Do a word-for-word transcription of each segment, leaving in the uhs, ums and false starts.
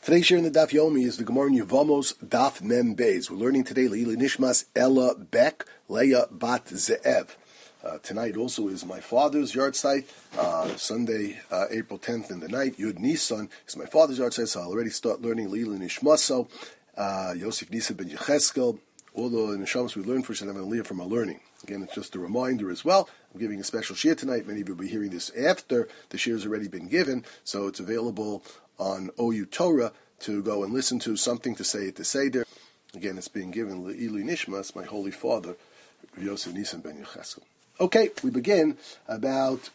Today's share in the Daf Yomi is the Gemara in Yevamos Daf Mem Beis. We're learning today Leila Nishmas Ella Beck Leah Bat Ze'ev. Uh, tonight also is my father's yard site. Uh, Sunday, uh, April tenth in the night. Yud Nisan is my father's yard site, so I'll already start learning Leila Nishmaso. Uh, Yosef Nisa ben Yecheskel. All the Neshamas we learned for should have an aliyah from our learning. Again, it's just a reminder as well. I'm giving a special shir tonight. Many of you will be hearing this after the shir has already been given, so it's available on O U Torah to go and listen to something to say at the Seder. Again, it's being given Le'ili Nishmas, my holy father, Yosef Nisan ben Yecheskel. Okay, we begin about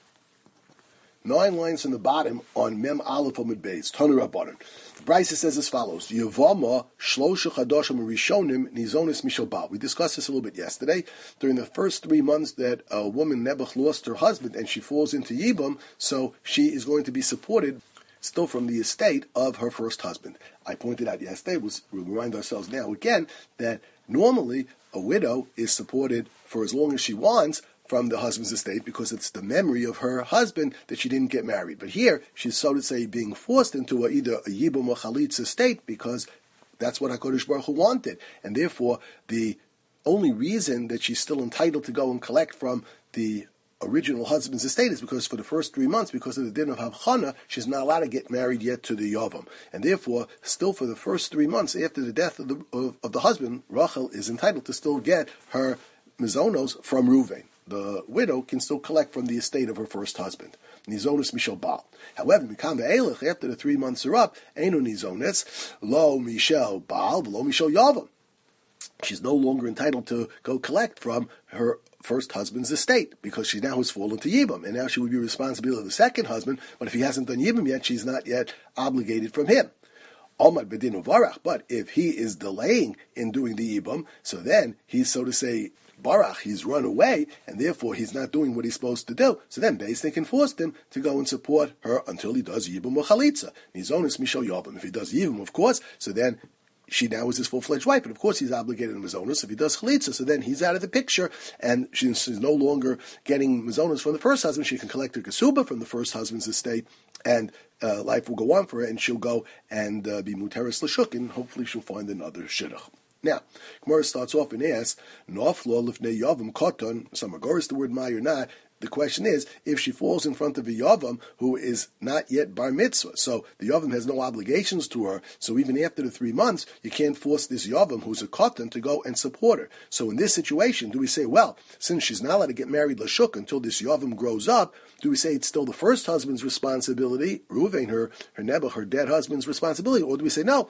nine lines from the bottom on Mem Aleph Amud Beis. Tanu Rabbanan. The Brisa says as follows: Yevama shlosha chadashim rishonim nizonis mishal bal. We discussed this a little bit yesterday. During the first three months that a woman Nebuch lost her husband and she falls into Yibam, so she is going to be supported still from the estate of her first husband. I pointed out yesterday, we'll remind ourselves now again, that normally a widow is supported for as long as she wants from the husband's estate because it's the memory of her husband that she didn't get married. But here, she's so to say being forced into a, either a Yibam or Chalitza estate because that's what HaKadosh Baruch Hu wanted. And therefore, the only reason that she's still entitled to go and collect from the original husband's estate is because for the first three months, because of the din of Havchana, she's not allowed to get married yet to the Yavam. And therefore, still for the first three months after the death of the, of, of the husband, Rachel is entitled to still get her mizonos from Ruvain. The widow can still collect from the estate of her first husband. Nizonis Mishal Baal. However, Mikam Ve'elech, after the three months are up, Einu Nizonis, Lo Mishal Baal, Lo Mishal Yavam. She's no longer entitled to go collect from her first husband's estate because she now has fallen to Yibam, and now she would be responsible of the second husband, but if he hasn't done Yibam yet, she's not yet obligated from him. Omad Bedin Uvarach, but if he is delaying in doing the Yibam, so then he's, so to say, Barach, he's run away, and therefore he's not doing what he's supposed to do. So then Beis Din can force him to go and support her until he does Yibam or Chalitza. Nizonis Mishal Yavam. If he does Yibam, of course, so then she now is his full-fledged wife, and of course he's obligated in Mizonos. If he does Chalitza, so then he's out of the picture, and she's no longer getting Mizonos from the first husband. She can collect her Kesuba from the first husband's estate, and uh, life will go on for her, and she'll go and uh, be Muteris L'Shuk, and hopefully she'll find another Shidduch. Now, Gemara starts off and asks, Noflo Lifnei Yavam Koton, some regardless the word Mai or not. The question is, if she falls in front of a Yavam who is not yet Bar Mitzvah, so the Yavam has no obligations to her, so even after the three months, you can't force this Yavam who's a Koton to go and support her. So in this situation, do we say, well, since she's not allowed to get married Lashuk until this Yavam grows up, do we say it's still the first husband's responsibility, Ruvain, her, her Nebuch, her dead husband's responsibility, or do we say, no,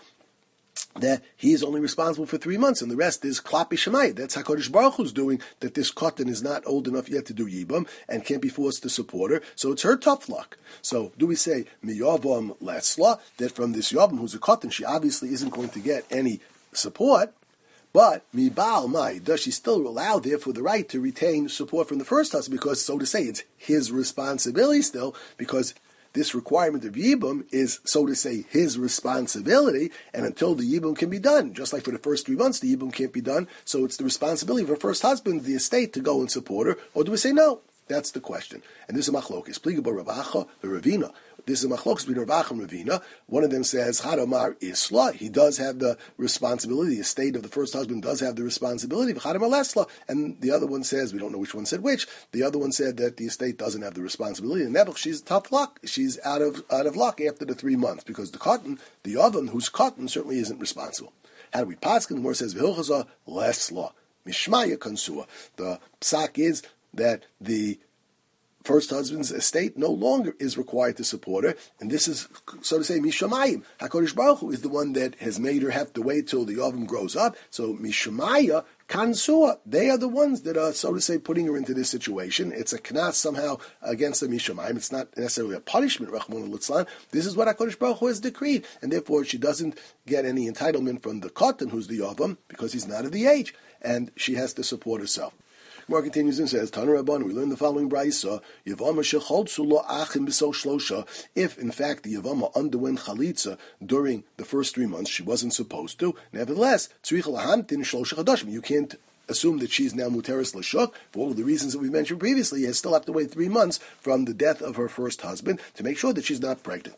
that he is only responsible for three months, and the rest is Klapi Shemai. That's HaKadosh Baruch Hu's doing, that this Kotten is not old enough yet to do Yibam, and can't be forced to support her, so it's her tough luck. So, do we say, Miyavam Lesla, that from this Yavam, who's a Kotten, she obviously isn't going to get any support, but Mibal Mai, does she still allow, therefore, the right to retain support from the first husband, because, so to say, it's his responsibility still, because this requirement of Yibam is, so to say, his responsibility, and until the Yibam can be done, just like for the first three months, the Yibam can't be done, so it's the responsibility of her first husband, the estate, to go and support her, or do we say no? That's the question. And this is Machlokes. Pligaba Ravacha, the Ravina. This is Machlokes between Ravacha and Ravina. One of them says, Hadamar Isla, he does have the responsibility, the estate of the first husband does have the responsibility, Hadamar Lesla. And the other one says, we don't know which one said which, the other one said that the estate doesn't have the responsibility. And Nebuch, she's tough luck. She's out of out of luck after the three months, because the cotton, the other who's cotton, certainly isn't responsible. How do we paskin? The more says, V'hilchaza Lesla. Mishmaya Kansua. The psak is that the first husband's estate no longer is required to support her, and this is, so to say, Mishamayim. HaKadosh Baruch Hu is the one that has made her have to wait till the Yavam grows up, so Mishamaya, Kansua, they are the ones that are, so to say, putting her into this situation. It's a knas somehow against the Mishamayim. It's not necessarily a punishment, Rachmana Litzlan. This is what HaKadosh Baruch Hu has decreed, and therefore she doesn't get any entitlement from the Kotten, who's the Yavam, because he's not of the age, and she has to support herself. Gemara continues and says, Tanu Rabban, we learn the following brayso: Yavama shecholtzu lo achim b'so shlosha. If in fact the Yavama underwent chalitza during the first three months, she wasn't supposed to. Nevertheless, tzrich lahamtin shlosha chadashim. You can't assume that she's now muteris l'shuk for all of the reasons that we mentioned previously. You still have to wait three months from the death of her first husband to make sure that she's not pregnant.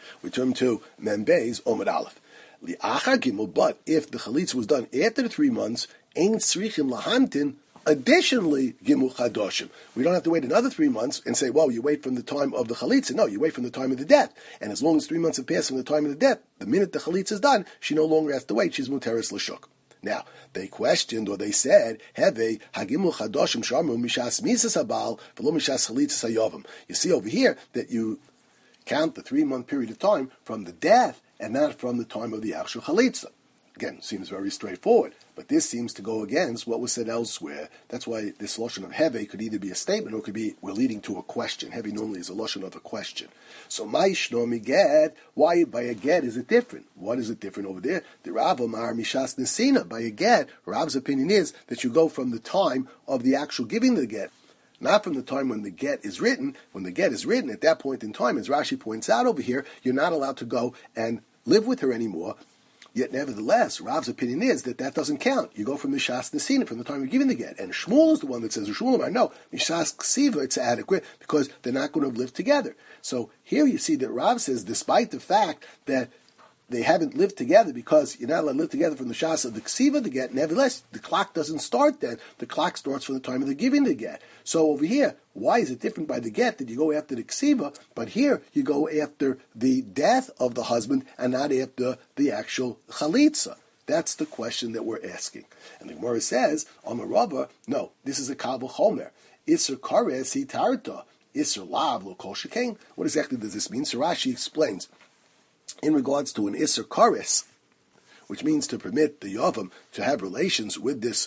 We turn to Membeis Omid Aleph. Li'achar Gimel, but if the chalitza was done after the three months, Ein Tzrichim Lahamtin, additionally, Gimel Chadoshim. We don't have to wait another three months and say, well, you wait from the time of the chalitza. No, you wait from the time of the death. And as long as three months have passed from the time of the death, the minute the chalitza is done, she no longer has to wait. She's Muteris L'Shuk. Now, they questioned or they said, Heve Hagimul Chadoshim Sharmu Mishas Misas Habal V'lo Mishas Chalitza Sayovim. You see over here that you count the three-month period of time from the death and not from the time of the actual chalitza. Again, seems very straightforward, but this seems to go against what was said elsewhere. That's why this loshon of heve could either be a statement or it could be, we're leading to a question. Heve normally is a loshon of a question. So, ma'ishno miged, why by a get is it different? What is it different over there? The Rav Amar Mishas Nesina, by a get, Rav's opinion is that you go from the time of the actual giving the get, not from the time when the get is written. When the get is written, at that point in time, as Rashi points out over here, you're not allowed to go and live with her anymore. Yet, nevertheless, Rav's opinion is that that doesn't count. You go from Mishas Nesina, from the time you're giving the get. And Shmuel is the one that says, Shmuel, I know, Mishas Ksiva, it's adequate because they're not going to live together. So here you see that Rav says, despite the fact that they haven't lived together because you're not allowed to live together from the Shas of the Ksiva to get, nevertheless, the clock doesn't start then. The clock starts from the time of the giving the get. So over here, why is it different by the get that you go after the Ksiva, but here you go after the death of the husband and not after the actual Chalitza? That's the question that we're asking. And the Gemara says, Amar Rava, no, this is a Kabul Chomer. Isser Kares Hitarta. Isser Lav Lo Kol Shekain. What exactly does this mean? So Rashi explains. In regards to an Isser Kares, which means to permit the Yavam to have relations with this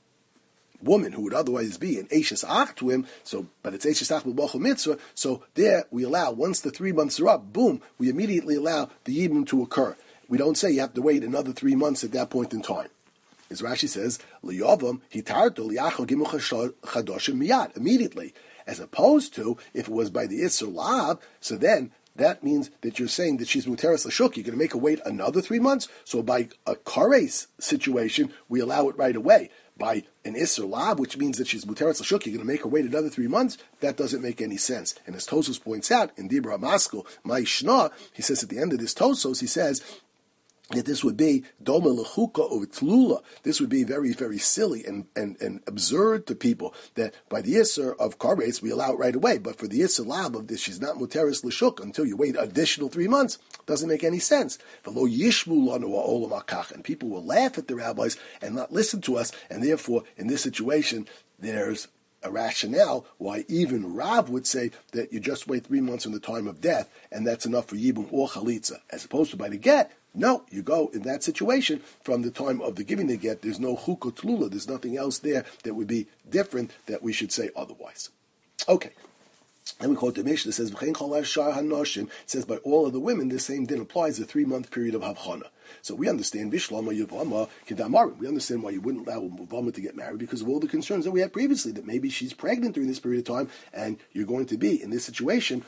woman who would otherwise be an Eishes Ach to him, so, but it's Eishes Ach B'Bochel Mitzvah, so there we allow, once the three months are up, boom, we immediately allow the Yibum to occur. We don't say you have to wait another three months at that point in time. As Rashi says, L'Yavam hitarto li'achal gimel chadoshim miyad, immediately, as opposed to, if it was by the Isser Lav, so then, that means that you're saying that she's Muteris L'Shuk. You're going to make her wait another three months? So by a Kares situation, we allow it right away. By an Isser Lab, which means that she's Muteris L'Shuk, you're going to make her wait another three months? That doesn't make any sense. And as Tosos points out, in Dibra Maskell, Ma'ishna, he says at the end of this Tosos, he says, that this would be doma lechuka or tlula. This would be very, very silly and, and, and absurd to people that by the Isser of Kares we allow it right away, but for the Isser lab of this, she's not muteris l'shuk until you wait additional three months. Doesn't make any sense. V'lo yishmu lanu ha'olam hakach, and people will laugh at the rabbis and not listen to us, and therefore in this situation there's a rationale why even Rav would say that you just wait three months from the time of death, and that's enough for Yibum or Chalitza, as opposed to by the get. No, you go in that situation from the time of the giving the get. There's no chukah tlula. There's nothing else there that would be different that we should say otherwise. Okay. And we quote the Mishnah that says, "V'chein chol ha'shar hanoshim." It says by all of the women, the same din applies a three-month period of havchana. So we understand Vishlama Yavama Kedamarim. We understand why you wouldn't allow Yavama to get married because of all the concerns that we had previously, that maybe she's pregnant during this period of time, and you're going to be in this situation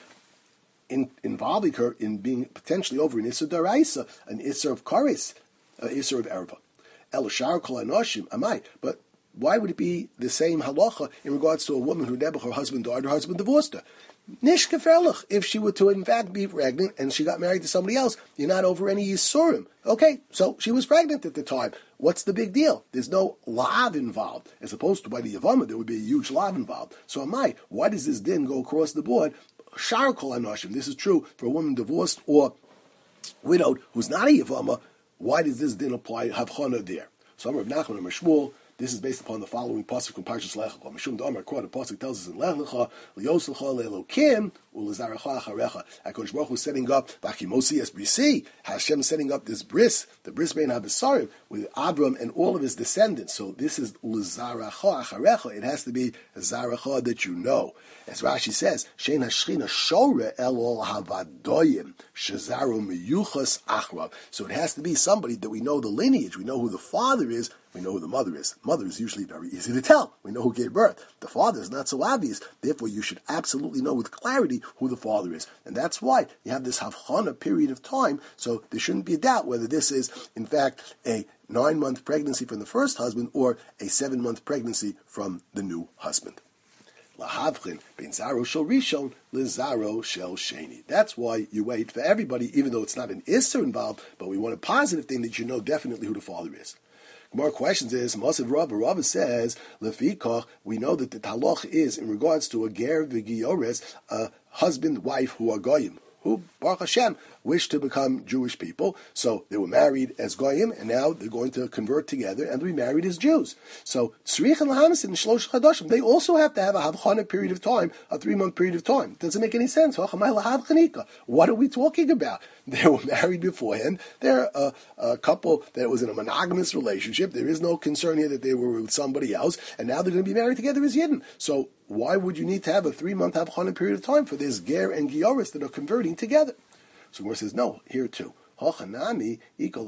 in, involving her in being potentially over an Isser Daraisa, an Isser of Karis, an Isser of Erva. El Shar Kol Hanoshim Amai. But why would it be the same halacha in regards to a woman who never her husband died, her husband divorced her? Nish keferlich. If she were to in fact be pregnant and she got married to somebody else, you're not over any yisurim. Okay, so she was pregnant at the time. What's the big deal? There's no lav involved, as opposed to by the Yavama there would be a huge lav involved. So am I? Why does this din go across the board? Shar kol hanoshim. This is true for a woman divorced or widowed who's not a Yavama. Why does this din apply havchana there? So I'm Rav Nachman and Shmuel. This is based upon the following pasuk from Parshas Lech Lecha. Mishum Damar Kor, the pasuk tells us in Lech Lecha, Lios Lecha Le'Elokim U'Lezaracha Acharecha. HaKadosh Baruch Hu is setting up V'Achimosi Es Brisi. Hashem is setting up this bris, the bris bein Habesarim, with Abram and all of his descendants. So this is U'Lezaracha Acharecha. It has to be a Zaracha that you know. As Rashi says, Shein Hashchina Shore Elol Havadoyim Shezaru Meyuchas Achrav. So it has to be somebody that we know the lineage, we know who the father is, we know who the mother is. Mother is usually very easy to tell. We know who gave birth. The father is not so obvious. Therefore, you should absolutely know with clarity who the father is. And that's why you have this havchana period of time, so there shouldn't be a doubt whether this is, in fact, a nine-month pregnancy from the first husband or a seven-month pregnancy from the new husband. lahavchin ben zaro shel rishon lezaro shel sheni. That's why you wait for everybody, even though it's not an isser involved, but we want a positive thing that you know definitely who the father is. More questions is, Masav Rabba, Rabba says, Lefikoch, we know that the taloch is in regards to a ger v'giyores, a husband, wife who are goyim, who, Baruch Hashem, wished to become Jewish people. So they were married as goyim, and now they're going to convert together and be married as Jews. So Tzrich and Lahamis and Shlosh Chadashim, they also have to have a havchana period of time, a three-month period of time. Doesn't make any sense. What are we talking about? They were married beforehand. They're a, a couple that was in a monogamous relationship. There is no concern here that they were with somebody else, and now they're going to be married together as Yidden. So why would you need to have a three-month havchana period of time for this ger and gioris that are converting together? So Gemara says, no, here too. Because you'd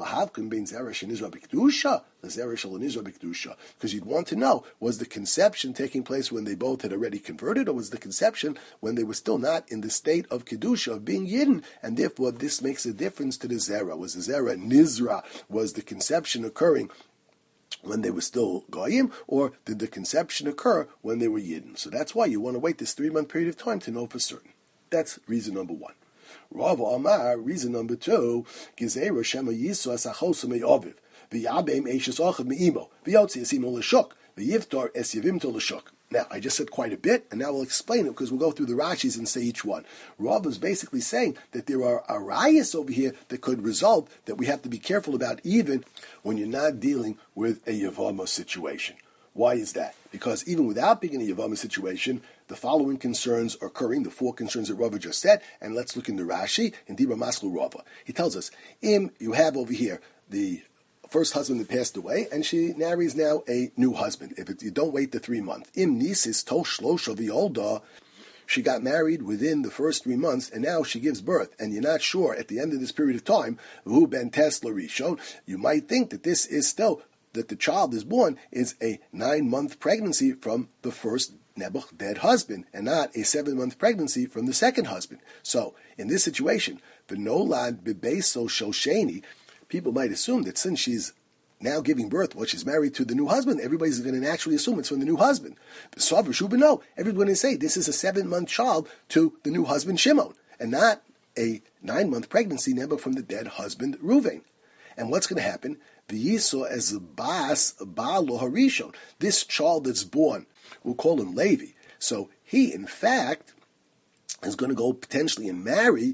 want to know, was the conception taking place when they both had already converted, or was the conception when they were still not in the state of Kedusha, of being Yidden, and therefore this makes a difference to the Zera. Was the Zera Nizra? Was the conception occurring when they were still Goyim, or did the conception occur when they were Yidden? So that's why you want to wait this three-month period of time to know for certain. That's reason number one. Rav Amar, reason number two, Gezerah Shema Yisra Sachosu Me'oviv, V'yabem Eishes Ochav Me'imo, V'yotzi Yasimu L'shuk, V'yivtar Es Yavimto L'shuk. Now, I just said quite a bit, and now we'll explain it, because we'll go through the Rashis and say each one. Rav is basically saying that there are arayas over here that could result that we have to be careful about even when you're not dealing with a Yavama situation. Why is that? Because even without being in a Yavama situation, the following concerns are occurring, the four concerns that Rava just said, and let's look in the Rashi, in Dibra Maskul Rava. He tells us, Im, you have over here the first husband that passed away, and she marries now a new husband. If it, you don't wait the three months. Im nisis tol shlosha v'yolda, she got married within the first three months, and now she gives birth, and you're not sure at the end of this period of time, who ben tesla rishon, you might think that this is still, that the child is born is a nine-month pregnancy from the first Nebuch dead husband, and not a seven-month pregnancy from the second husband. So, in this situation, the nolad bebeso shosheni, people might assume that since she's now giving birth, well, she's married to the new husband, everybody's going to naturally assume it's from the new husband. But no, everyone is saying this is a seven-month child to the new husband Shimon, and not a nine-month pregnancy Nebuch from the dead husband Ruvain. And what's going to happen? The Yisro as a bas ba'alo harishon. This child that's born, we'll call him Levi. So he, in fact, is going to go potentially and marry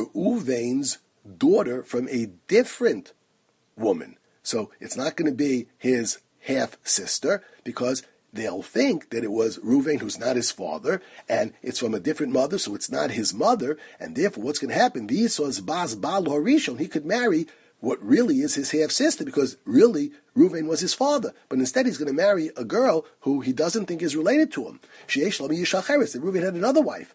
Reuven's daughter from a different woman. So it's not going to be his half-sister, because they'll think that it was Reuven, who's not his father, and it's from a different mother, so it's not his mother, and therefore what's going to happen? The Yisro as bas ba'alo harishon. He could marry what really is his half-sister, because really Reuven was his father. But instead he's going to marry a girl who he doesn't think is related to him. Sheyesh lo miyishacheres, that Reuven had another wife.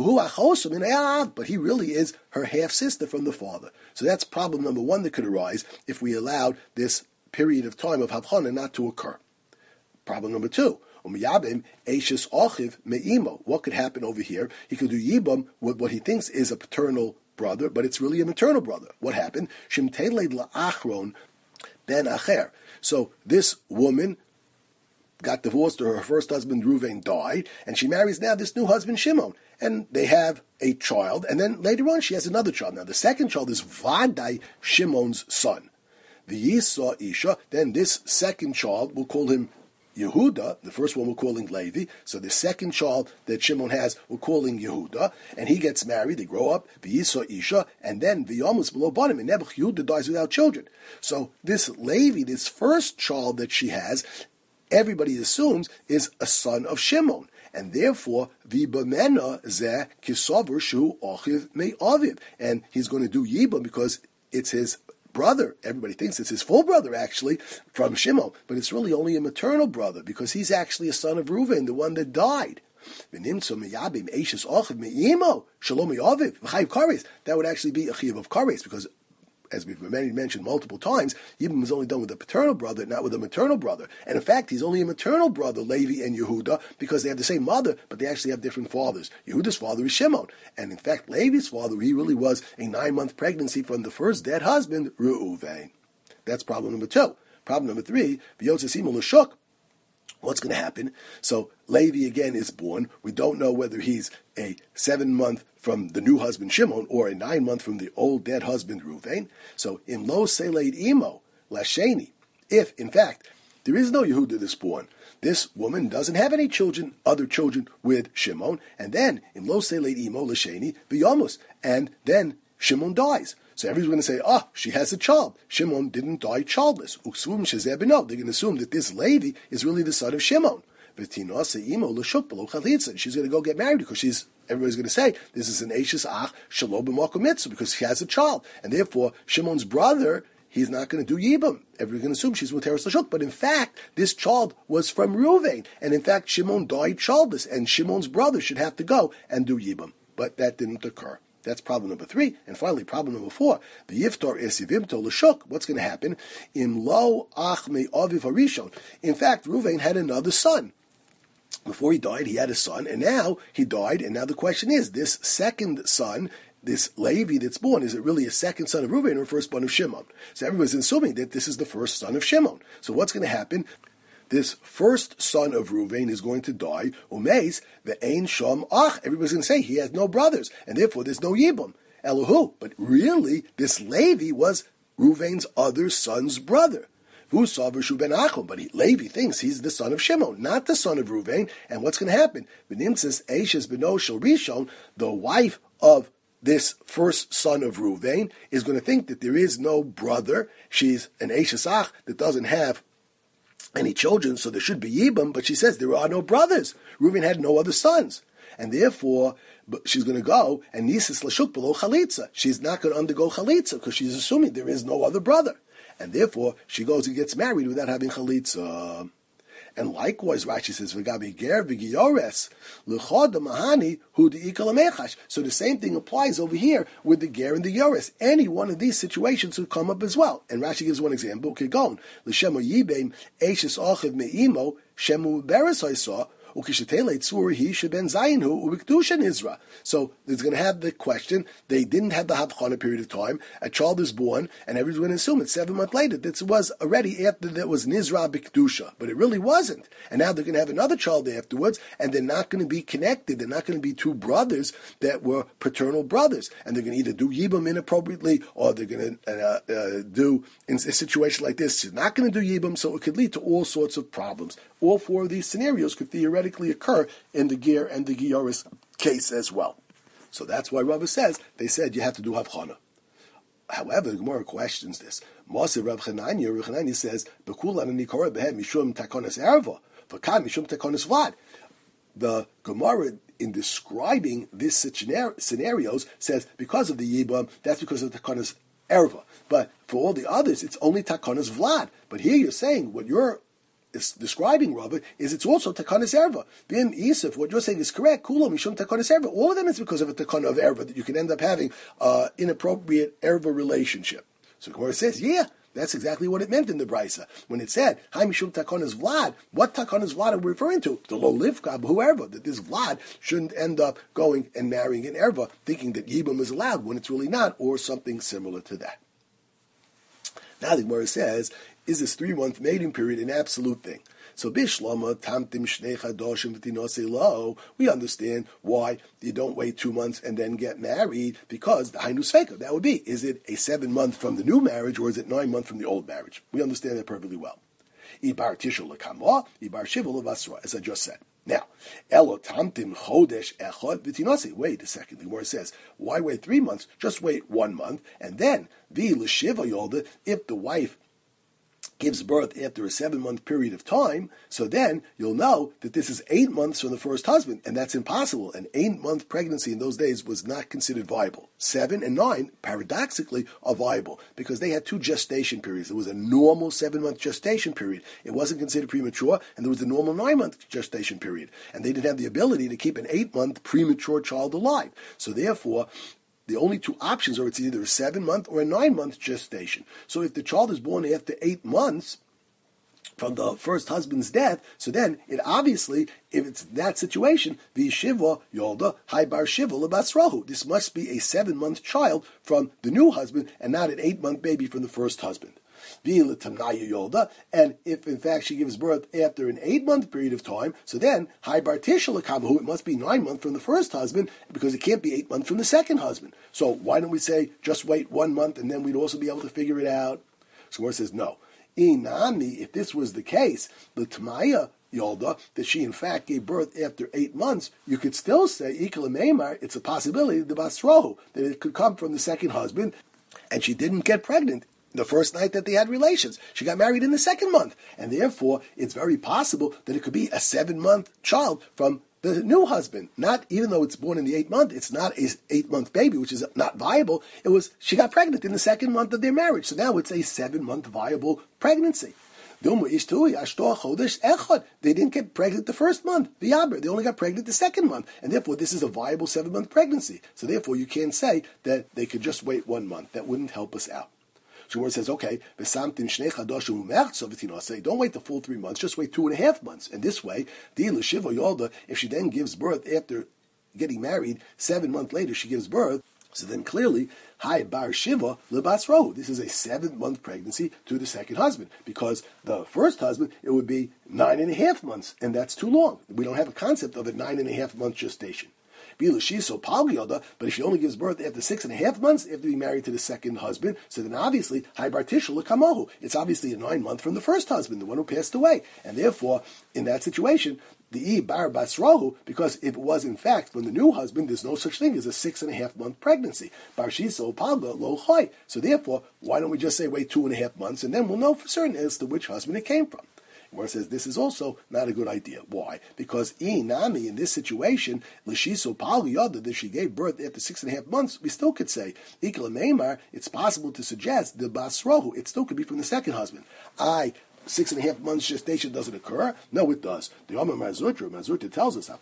But he really is her half-sister from the father. So that's problem number one that could arise if we allowed this period of time of Havchana not to occur. Problem number two, Umiyabim Eishes Ochiv Me'imo. What could happen over here? He could do Yibam with what he thinks is a paternal brother, but it's really a maternal brother. What happened? Shimteled la'achron ben acher. So this woman got divorced, or her first husband Reuven died, and she marries now this new husband Shimon, and they have a child, and then later on she has another child. Now the second child is Vadai, Shimon's son. The Yisra Isha, then this second child, we'll call him Yehuda. The first one we're calling Levi. So the second child that Shimon has, we're calling Yehuda, and he gets married. They grow up. V'yisa Isha, and then V'yamus below bottom, and Nebuch Yehuda dies without children. So this Levi, this first child that she has, everybody assumes is a son of Shimon, and therefore V'bamena zeh kisover shu ochiv me'aviv, and he's going to do Yibam because it's his brother. Everybody thinks it's his full brother, actually, from Shimon, but it's really only a maternal brother, because he's actually a son of Reuven, the one that died. That would actually be a chiyuv of kares, because as we've mentioned multiple times, Yibam was only done with a paternal brother, not with a maternal brother. And in fact, he's only a maternal brother, Levi and Yehuda, because they have the same mother, but they actually have different fathers. Yehuda's father is Shimon. And in fact, Levi's father, he really was a nine-month pregnancy from the first dead husband, Reuven. That's problem number two. Problem number three, V'yotzesim l'shuk. What's going to happen? So Levi again is born. We don't know whether he's a seven month from the new husband Shimon or a nine month from the old dead husband Ruvain. So in lo seleid imo lasheni, if in fact there is no Yehuda that's born, this woman doesn't have any children, other children with Shimon, and then in lo seleid imo lasheni v'yamus, and then Shimon dies. So everyone's going to say, ah, oh, she has a child. Shimon didn't die childless. They're going to assume that this Levi is really the son of Shimon. She's going to go get married because she's, everybody's going to say, this is an Eishes Ach Shelo b'Makom Mitzvah because she has a child. And therefore, Shimon's brother, he's not going to do Yibam. Everybody's going to assume she's with Teres Lashuk. But in fact, this child was from Ruvain. And in fact, Shimon died childless. And Shimon's brother should have to go and do Yibam. But that didn't occur. That's problem number three. And finally, problem number four, the Yiftar Esivimto Lashuk. What's going to happen? Im lo ach me aviv harishon. In fact, Ruvain had another son. Before he died, he had a son, and now he died, and now the question is, this second son, this Levi that's born, is it really a second son of Ruvain or a first son of Shimon? So everybody's assuming that this is the first son of Shimon. So what's going to happen? This first son of Ruvain is going to die. Umeis the Ein Shom Ach. Everybody's going to say he has no brothers, and therefore there's no Yibam. Elohu. But really, this Levi was Ruvain's other son's brother. But he, Levi thinks he's the son of Shimon, not the son of Ruvain. And what's going to happen? The wife of this first son of Ruvain is going to think that there is no brother. She's an Eishes Ach that doesn't have any children, so there should be Yibam, but she says there are no brothers. Reuven had no other sons. And therefore, she's going to go, and Nisis Lashuk below Chalitza. She's not going to undergo Chalitza, because she's assuming there is no other brother. And therefore, she goes and gets married without having Chalitza. And likewise, Rashi says, "V'gabi ger v'giyores l'chod mahani hu de'ikal amechash." So the same thing applies over here with the ger and the yores. Any one of these situations would come up as well. And Rashi gives one example. Kegon l'shemo yibem eishes achiv me'imo shemu beres haisa. So there's going to have the question, they didn't have the Havchana period of time, a child is born, and everyone's going to assume it's seven months later. This was already after there was Nizra B'Kedusha, but it really wasn't. And now they're going to have another child afterwards, and they're not going to be connected. They're not going to be two brothers that were paternal brothers. And they're going to either do Yibam inappropriately, or they're going to uh, uh, do, in a situation like this, she's not going to do Yibam, so it could lead to all sorts of problems. All four of these scenarios could theoretically occur in the Ger and the Gioris case as well. So that's why Rava says, they said you have to do Havchana. However, the Gemara questions this. Moshe Rav Chananya, Rav Chananya says, Bekulan and Nikora behem mishum takonas erva, v'kan mishum takonas vlad. The Gemara, in describing these scenarios, says because of the Yibam, that's because of the takonas erva. But for all the others, it's only takonas vlad. But here you're saying what you're is describing, Rava, is it's also takanas erva. Bim Isif, what you're saying is correct. Kula mishum takanas erva. All of them is because of a takana of erva that you can end up having uh, inappropriate erva relationship. So Gemara says, yeah, that's exactly what it meant in the Brisa when it said Hai mishum takanas vlad. What takanas vlad are we referring to? The lo livka whoever that this vlad shouldn't end up going and marrying an erva, thinking that yibam is allowed when it's really not, or something similar to that. Now the Gemara says, is this three-month mating period an absolute thing? So bishlama tamtim shnei chadoshim v'tinasei lo. We understand why you don't wait two months and then get married, because the hainu sfeika, that would be, is it a seven month from the new marriage or is it nine months from the old marriage? We understand that perfectly well. Ibar tishul lekama, ibar shivul levasra, as I just said. Now, elo tamtim chodesh echad v'tinasei. Wait a second. The Gemara says, why wait three months? Just wait one month, and then vi l'shiva yolda, if the wife gives birth after a seven-month period of time, so then you'll know that this is eight months from the first husband, and that's impossible. An eight-month pregnancy in those days was not considered viable. Seven and nine, paradoxically, are viable, because they had two gestation periods. There was a normal seven-month gestation period. It wasn't considered premature, and there was a normal nine-month gestation period. And they didn't have the ability to keep an eight-month premature child alive. So therefore, the only two options are it's either a seven-month or a nine-month gestation. So if the child is born after eight months, from the first husband's death, so then it obviously, if it's that situation, the Shiva Yolda Hai Bar Shiva Lebasrahu. This must be a seven-month child from the new husband and not an eight-month baby from the first husband. Yolda, and if in fact she gives birth after an eight-month period of time, so then Hai Bar Tisha Lekamahu, it must be nine months from the first husband because it can't be eight months from the second husband. So why don't we say just wait one month and then we'd also be able to figure it out? So Gemara says no. Inami, if this was the case, the Tamaya Yolda, that she in fact gave birth after eight months, you could still say, Ikala Meimar, it's a possibility, the Basrohu, that it could come from the second husband, and she didn't get pregnant the first night that they had relations. She got married in the second month, and therefore it's very possible that it could be a seven-month child from the new husband. Not, even though it's born in the eighth month, it's not an eight-month baby, which is not viable. It was, she got pregnant in the second month of their marriage. So now it's a seven-month viable pregnancy. They didn't get pregnant the first month. They only got pregnant the second month. And therefore, this is a viable seven-month pregnancy. So therefore, you can't say that they could just wait one month. That wouldn't help us out. Shmuel says, okay, don't wait the full three months, just wait two and a half months. And this way, if she then gives birth after getting married, seven months later she gives birth, so then clearly, Hai Bar Shiva Lebasro. This is a seven-month pregnancy to the second husband, because the first husband, it would be nine and a half months, and that's too long. We don't have a concept of a nine and a half month gestation. But if she only gives birth after six and a half months after being married to the second husband, so then obviously, Hai Bar Tisha Lekamahu. It's obviously a nine month from the first husband, the one who passed away. And therefore, in that situation, the I Bar Basrahu, because if it was in fact from the new husband, there's no such thing as a six and a half month pregnancy. Bar Shiso Palga Lo Chai. So therefore, why don't we just say wait two and a half months and then we'll know for certain as to which husband it came from. Where it says this is also not a good idea. Why? Because Inami, in this situation, Lishiso Pali Yoda, that she gave birth after six and a half months, we still could say, Ikla Meimar, it's possible to suggest the Basrohu, it still could be from the second husband. I Six and a half months gestation doesn't occur? No, it does. The Yom Mazurta, Mazurta tells us,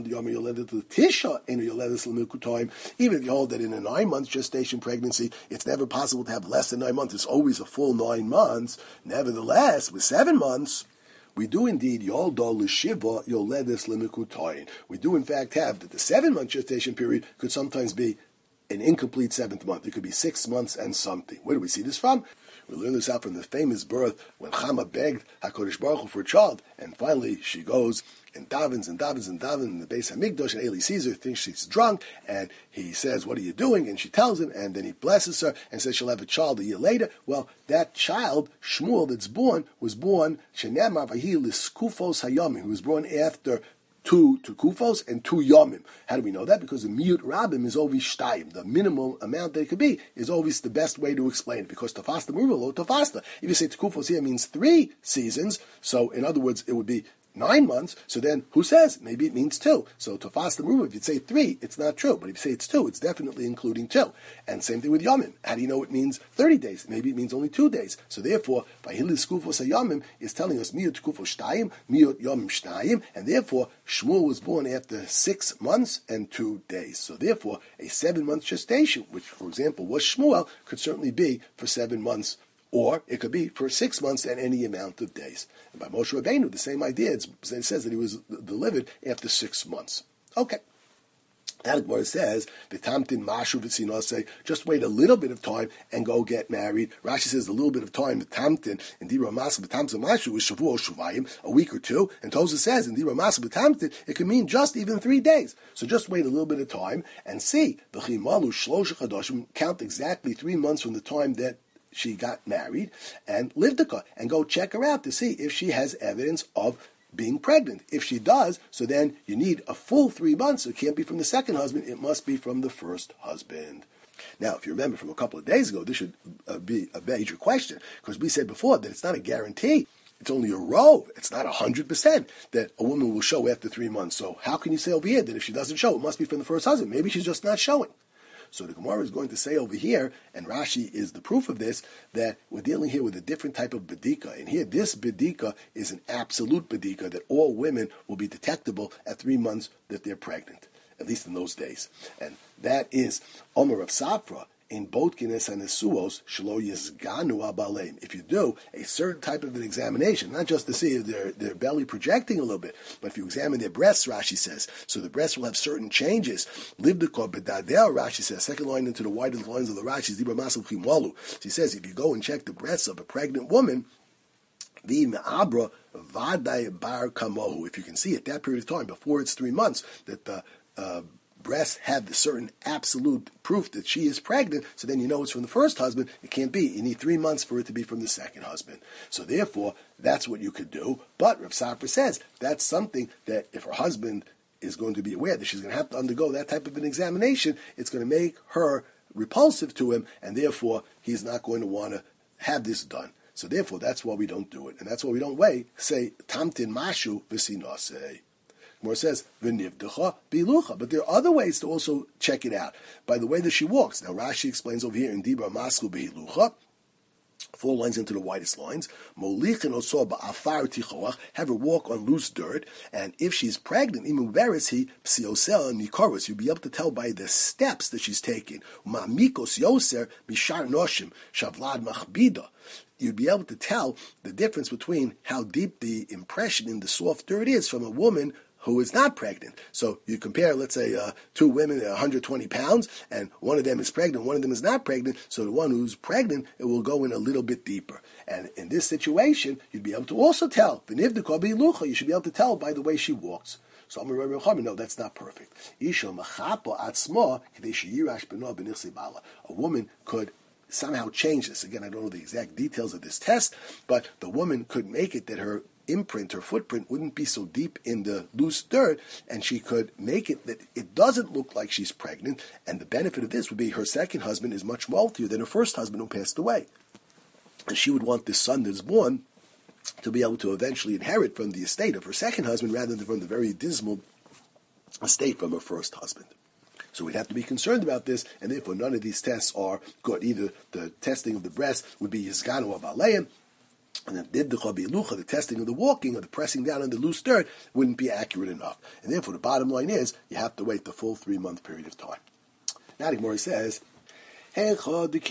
even if you hold that in a nine month gestation pregnancy, it's never possible to have less than nine months. It's always a full nine months. Nevertheless, with seven months, we do indeed Yolda L'Shiva Yoledes Lemikutoyin. We do in fact have that the seven month gestation period could sometimes be an incomplete seventh month. It could be six months and something. Where do we see this from? We learn this out from the famous birth when Chama begged HaKadosh Baruch Hu for a child, and finally she goes and davens and davens and davens in the Beis Hamikdash, and Eli Caesar thinks she's drunk, and he says, "What are you doing?" And she tells him, and then he blesses her and says she'll have a child a year later. Well, that child, Shmuel, that's born, was born Shenamar Vahi Liskufos Hayomim, who was born after two to Kufos and two Yomim. How do we know that? Because the Miyut Rabim is always Shtayim. The minimum amount that it could be is always the best way to explain it. Because Tafasta Muralo Tafasta. If you say Kufos here means three seasons, so in other words, it would be nine months, so then who says? Maybe it means two. So Tafasta Muralo, if you say three, it's not true. But if you say it's two, it's definitely including two. And same thing with Yomim. How do you know it means thirty days? Maybe it means only two days. So therefore, Vahilis Kufos Hayomim is telling us Miyut Kufos Shtayim, Miyut Yomim Shtayim, and therefore Shmuel was born after six months and two days. So therefore, a seven-month gestation, which for example was Shmuel, could certainly be for seven months. Or it could be for six months and any amount of days. And by Moshe Rabbeinu, the same idea. It's, it says that he was delivered after six months. Okay. Now the Gemara says, "V'tamtin mashu v'tzinasei." Just wait a little bit of time and go get married. Rashi says a little bit of time. V'tamtin in dira masa v'tamtin mashu is shavuo shuvayim, a week or two. And Tosa says in dira masa v'tamtin it can mean just even three days. So just wait a little bit of time and see. V'chimalu shlosha chadashim, count exactly three months from the time that she got married and lived a and go check her out to see if she has evidence of being pregnant. If she does, so then you need a full three months. So it can't be from the second husband. It must be from the first husband. Now, if you remember from a couple of days ago, this should uh, be a major question, because we said before that it's not a guarantee. It's only a rove. It's not one hundred percent that a woman will show after three months. So how can you say over here that if she doesn't show, it must be from the first husband? Maybe she's just not showing. So the Gemara is going to say over here, and Rashi is the proof of this, that we're dealing here with a different type of bedika. And here, this bedika is an absolute bedika, that all women will be detectable at three months that they're pregnant, at least in those days. And that is Omer of Safra. in Botkin and Nesuos, Shlo Yizganu Abaleim. If you do a certain type of an examination, not just to see if their, their belly projecting a little bit, but if you examine their breasts, Rashi says, so the breasts will have certain changes. Livdiko Bedadel, Rashi says, second line into the widest lines of the Rashi, Zibra Masul Chimwalu. She says, if you go and check the breasts of a pregnant woman, the Me'abra Vaday Bar Kamohu, if you can see at that period of time, before it's three months, that the uh, breasts have the certain absolute proof that she is pregnant, so then you know it's from the first husband. It can't be. You need three months for it to be from the second husband. So therefore, that's what you could do. But Rav Safra says that's something that if her husband is going to be aware that she's going to have to undergo that type of an examination, it's going to make her repulsive to him, and therefore he's not going to want to have this done. So therefore, that's why we don't do it. And that's why we don't weigh, say, tamtin mashu v'sinaseh. More says, v'nivdecha bilucha. But there are other ways to also check it out. By the way that she walks. Now Rashi explains over here in Dibra Masku behilucha, four lines into the widest lines. Molichin oso ba'afar tichoach, have her walk on loose dirt. And if she's pregnant, imu beresi psiosel nikoros, you'll be able to tell by the steps that she's taking. Ma'mikos yoser mishar noshim shavlad machbida. You'd be able to tell the difference between how deep the impression in the soft dirt is from a woman who is not pregnant. So you compare, let's say, uh, two women at one hundred twenty pounds, and one of them is pregnant, one of them is not pregnant, so the one who's pregnant, it will go in a little bit deeper. And in this situation, you'd be able to also tell. You should be able to tell by the way she walks. So I'm going to no, that's not perfect. A woman could somehow change this. Again, I don't know the exact details of this test, but the woman could make it that her imprint, her footprint, wouldn't be so deep in the loose dirt, and she could make it that it doesn't look like she's pregnant, and the benefit of this would be her second husband is much wealthier than her first husband who passed away. And she would want this son that's born to be able to eventually inherit from the estate of her second husband rather than from the very dismal estate from her first husband. So we'd have to be concerned about this, and therefore none of these tests are good. Either the testing of the breast would be Yizganu of Aleim, and then did the Chabilucha, the testing of the walking or the pressing down on the loose dirt, wouldn't be accurate enough. And therefore the bottom line is, you have to wait the full three-month period of time. Now the Gemara says, if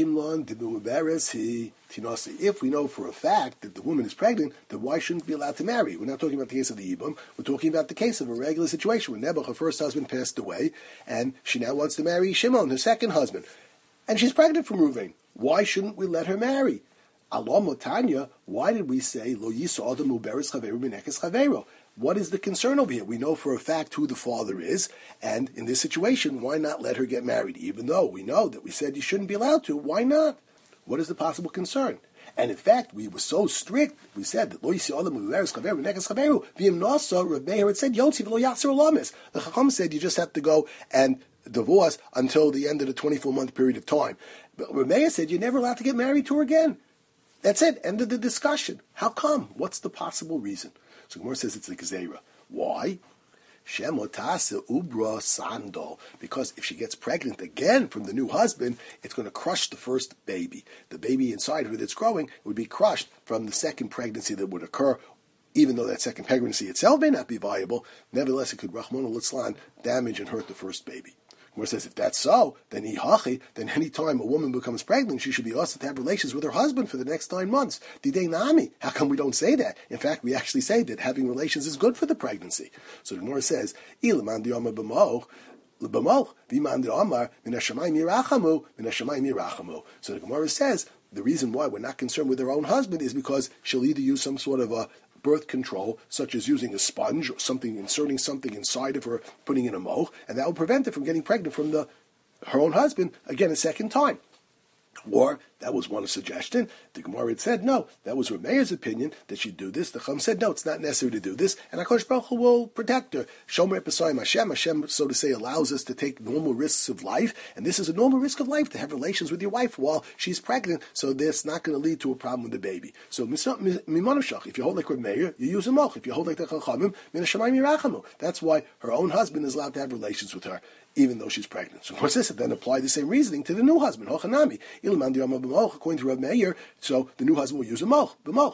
we know for a fact that the woman is pregnant, then why shouldn't we be allowed to marry? We're not talking about the case of the Ibum. We're talking about the case of a regular situation when Nebuch, her first husband, passed away, and she now wants to marry Shimon, her second husband. And she's pregnant from Ruvain. Why shouldn't we let her marry? Alom Latanya, why did we say, Lo Yisa Adam Uberes Chaveru Minekes Chaveru? What is the concern over here? We know for a fact who the father is, and in this situation, why not let her get married? Even though we know that we said you shouldn't be allowed to, why not? What is the possible concern? And in fact, we were so strict, we said that Lo Yisi Adam Uberes Chaveru Minekes Chaveru, V'im Nasa, Rav Meir had said, Yotzi V'lo Yatzer Olamis. The Chacham said you just have to go and divorce until the end of the twenty-four month period of time. But Rav Meir said you're never allowed to get married to her again. That's it. End of the discussion. How come? What's the possible reason? So Gemara says it's the Gezerah. Why? Shemotase ubra sandal. Because if she gets pregnant again from the new husband, it's going to crush the first baby. The baby inside her that's growing would be crushed from the second pregnancy that would occur. Even though that second pregnancy itself may not be viable, nevertheless it could, Rahman al-Islan, damage and hurt the first baby. Where it says, if that's so, then ihachi, then any time a woman becomes pregnant, she should be asked to have relations with her husband for the next nine months. Didei nami. How come we don't say that? In fact, we actually say that having relations is good for the pregnancy. So the Gemara says, ilaman diyama b'moch, l'b'moch, v'iman di'amar, min hashamayim yirachamu, min hashamayim yirachamu. So the Gemara says, the reason why we're not concerned with her own husband is because she'll either use some sort of a birth control, such as using a sponge or something, inserting something inside of her, putting in a moch, and that will prevent her from getting pregnant from the her own husband again a second time. Or, that was one suggestion. The Gemara had said, no, that was Rav Meir's opinion that she'd do this. The Chum said, no, it's not necessary to do this, and HaKadosh Baruch Hu will protect her. Shomer Pesayim Hashem, Hashem, so to say, allows us to take normal risks of life, and this is a normal risk of life, to have relations with your wife while she's pregnant, so that's not going to lead to a problem with the baby. So, if you hold like Rav Meir, you use a moch. If you hold like the Chachamim, min hashamayim yirachamu. That's why her own husband is allowed to have relations with her, even though she's pregnant. So what's this? Then apply the same reasoning to the new husband. Hochanami. According to Rav Meir, so the new husband will use a moch, b'moch.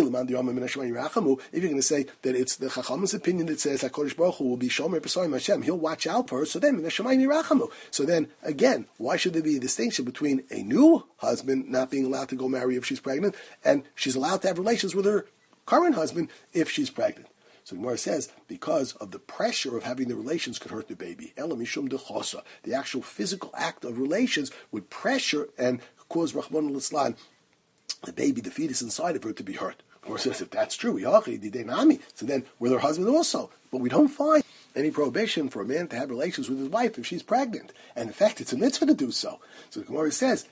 If you're going to say that it's the Chacham's opinion that says HaKadosh Baruch Hu will be Shomer B'Soim Hashem, he'll watch out for her, so then so then, again, why should there be a distinction between a new husband not being allowed to go marry if she's pregnant, and she's allowed to have relations with her current husband if she's pregnant? So Gemara says, because of the pressure of having the relations could hurt the baby. Ela mishum dechosa. The actual physical act of relations would pressure and cause Rahman al-Islam, the baby, the fetus inside of her, to be hurt. Gemara says, if that's true, so then with her husband also. But we don't find any prohibition for a man to have relations with his wife if she's pregnant. And in fact, it's a mitzvah to do so. So the Gemara says,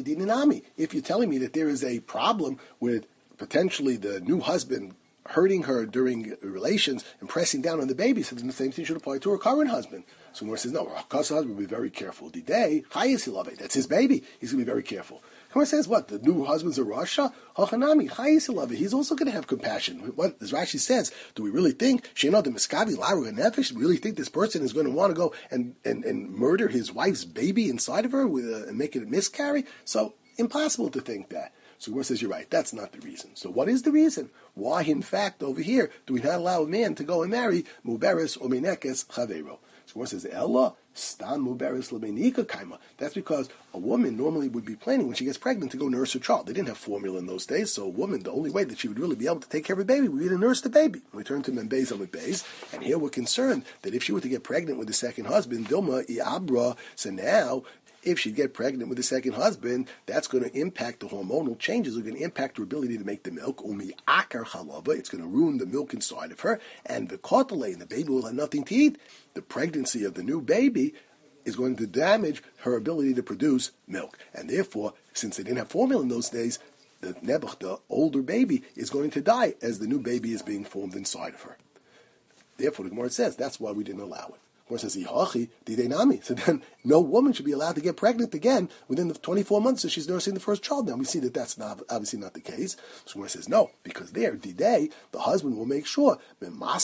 if you're telling me that there is a problem with potentially the new husband hurting her during relations and pressing down on the baby, so then the same thing should apply to her current husband. So Gemara says, no, her husband will be very careful. Didei, chayis ilave, that's his baby. He's going to be very careful. Gemara says, what, the new husband's a rasha? Hachanami, chayis ilave, he's also going to have compassion. What, as Rashi says, do we really think, she'no de miskavi laru nefesh, do we really think this person is going to want to go and, and, and murder his wife's baby inside of her with a, and make it a miscarry? So, impossible to think that. So Gemara says, you're right, that's not the reason. So what is the reason? Why, in fact, over here, do we not allow a man to go and marry Muberes or Menekes Chavero? So Gemara says, Ella, Stam Muberes Lebenika Kaima. That's because a woman normally would be planning when she gets pregnant to go nurse her child. They didn't have formula in those days, so a woman, the only way that she would really be able to take care of a baby would be to nurse the baby. We turn to Membez Amid Beis, and here we're concerned that if she were to get pregnant with the second husband, Dilma Iabra, so now, if she'd get pregnant with a second husband, that's going to impact the hormonal changes, are going to impact her ability to make the milk. Umi akar halava, it's going to ruin the milk inside of her, and the kotale, and the baby will have nothing to eat. The pregnancy of the new baby is going to damage her ability to produce milk. And therefore, since they didn't have formula in those days, the nebuch, the older baby, is going to die as the new baby is being formed inside of her. Therefore, the Gemara says, that's why we didn't allow it. Gemara says, Ihachi, dideinami. So then no woman should be allowed to get pregnant again within the twenty-four months that she's nursing the first child. Now we see that that's not, obviously not the case. So Gemara says, no, because there, didei, the husband will make sure, he'll make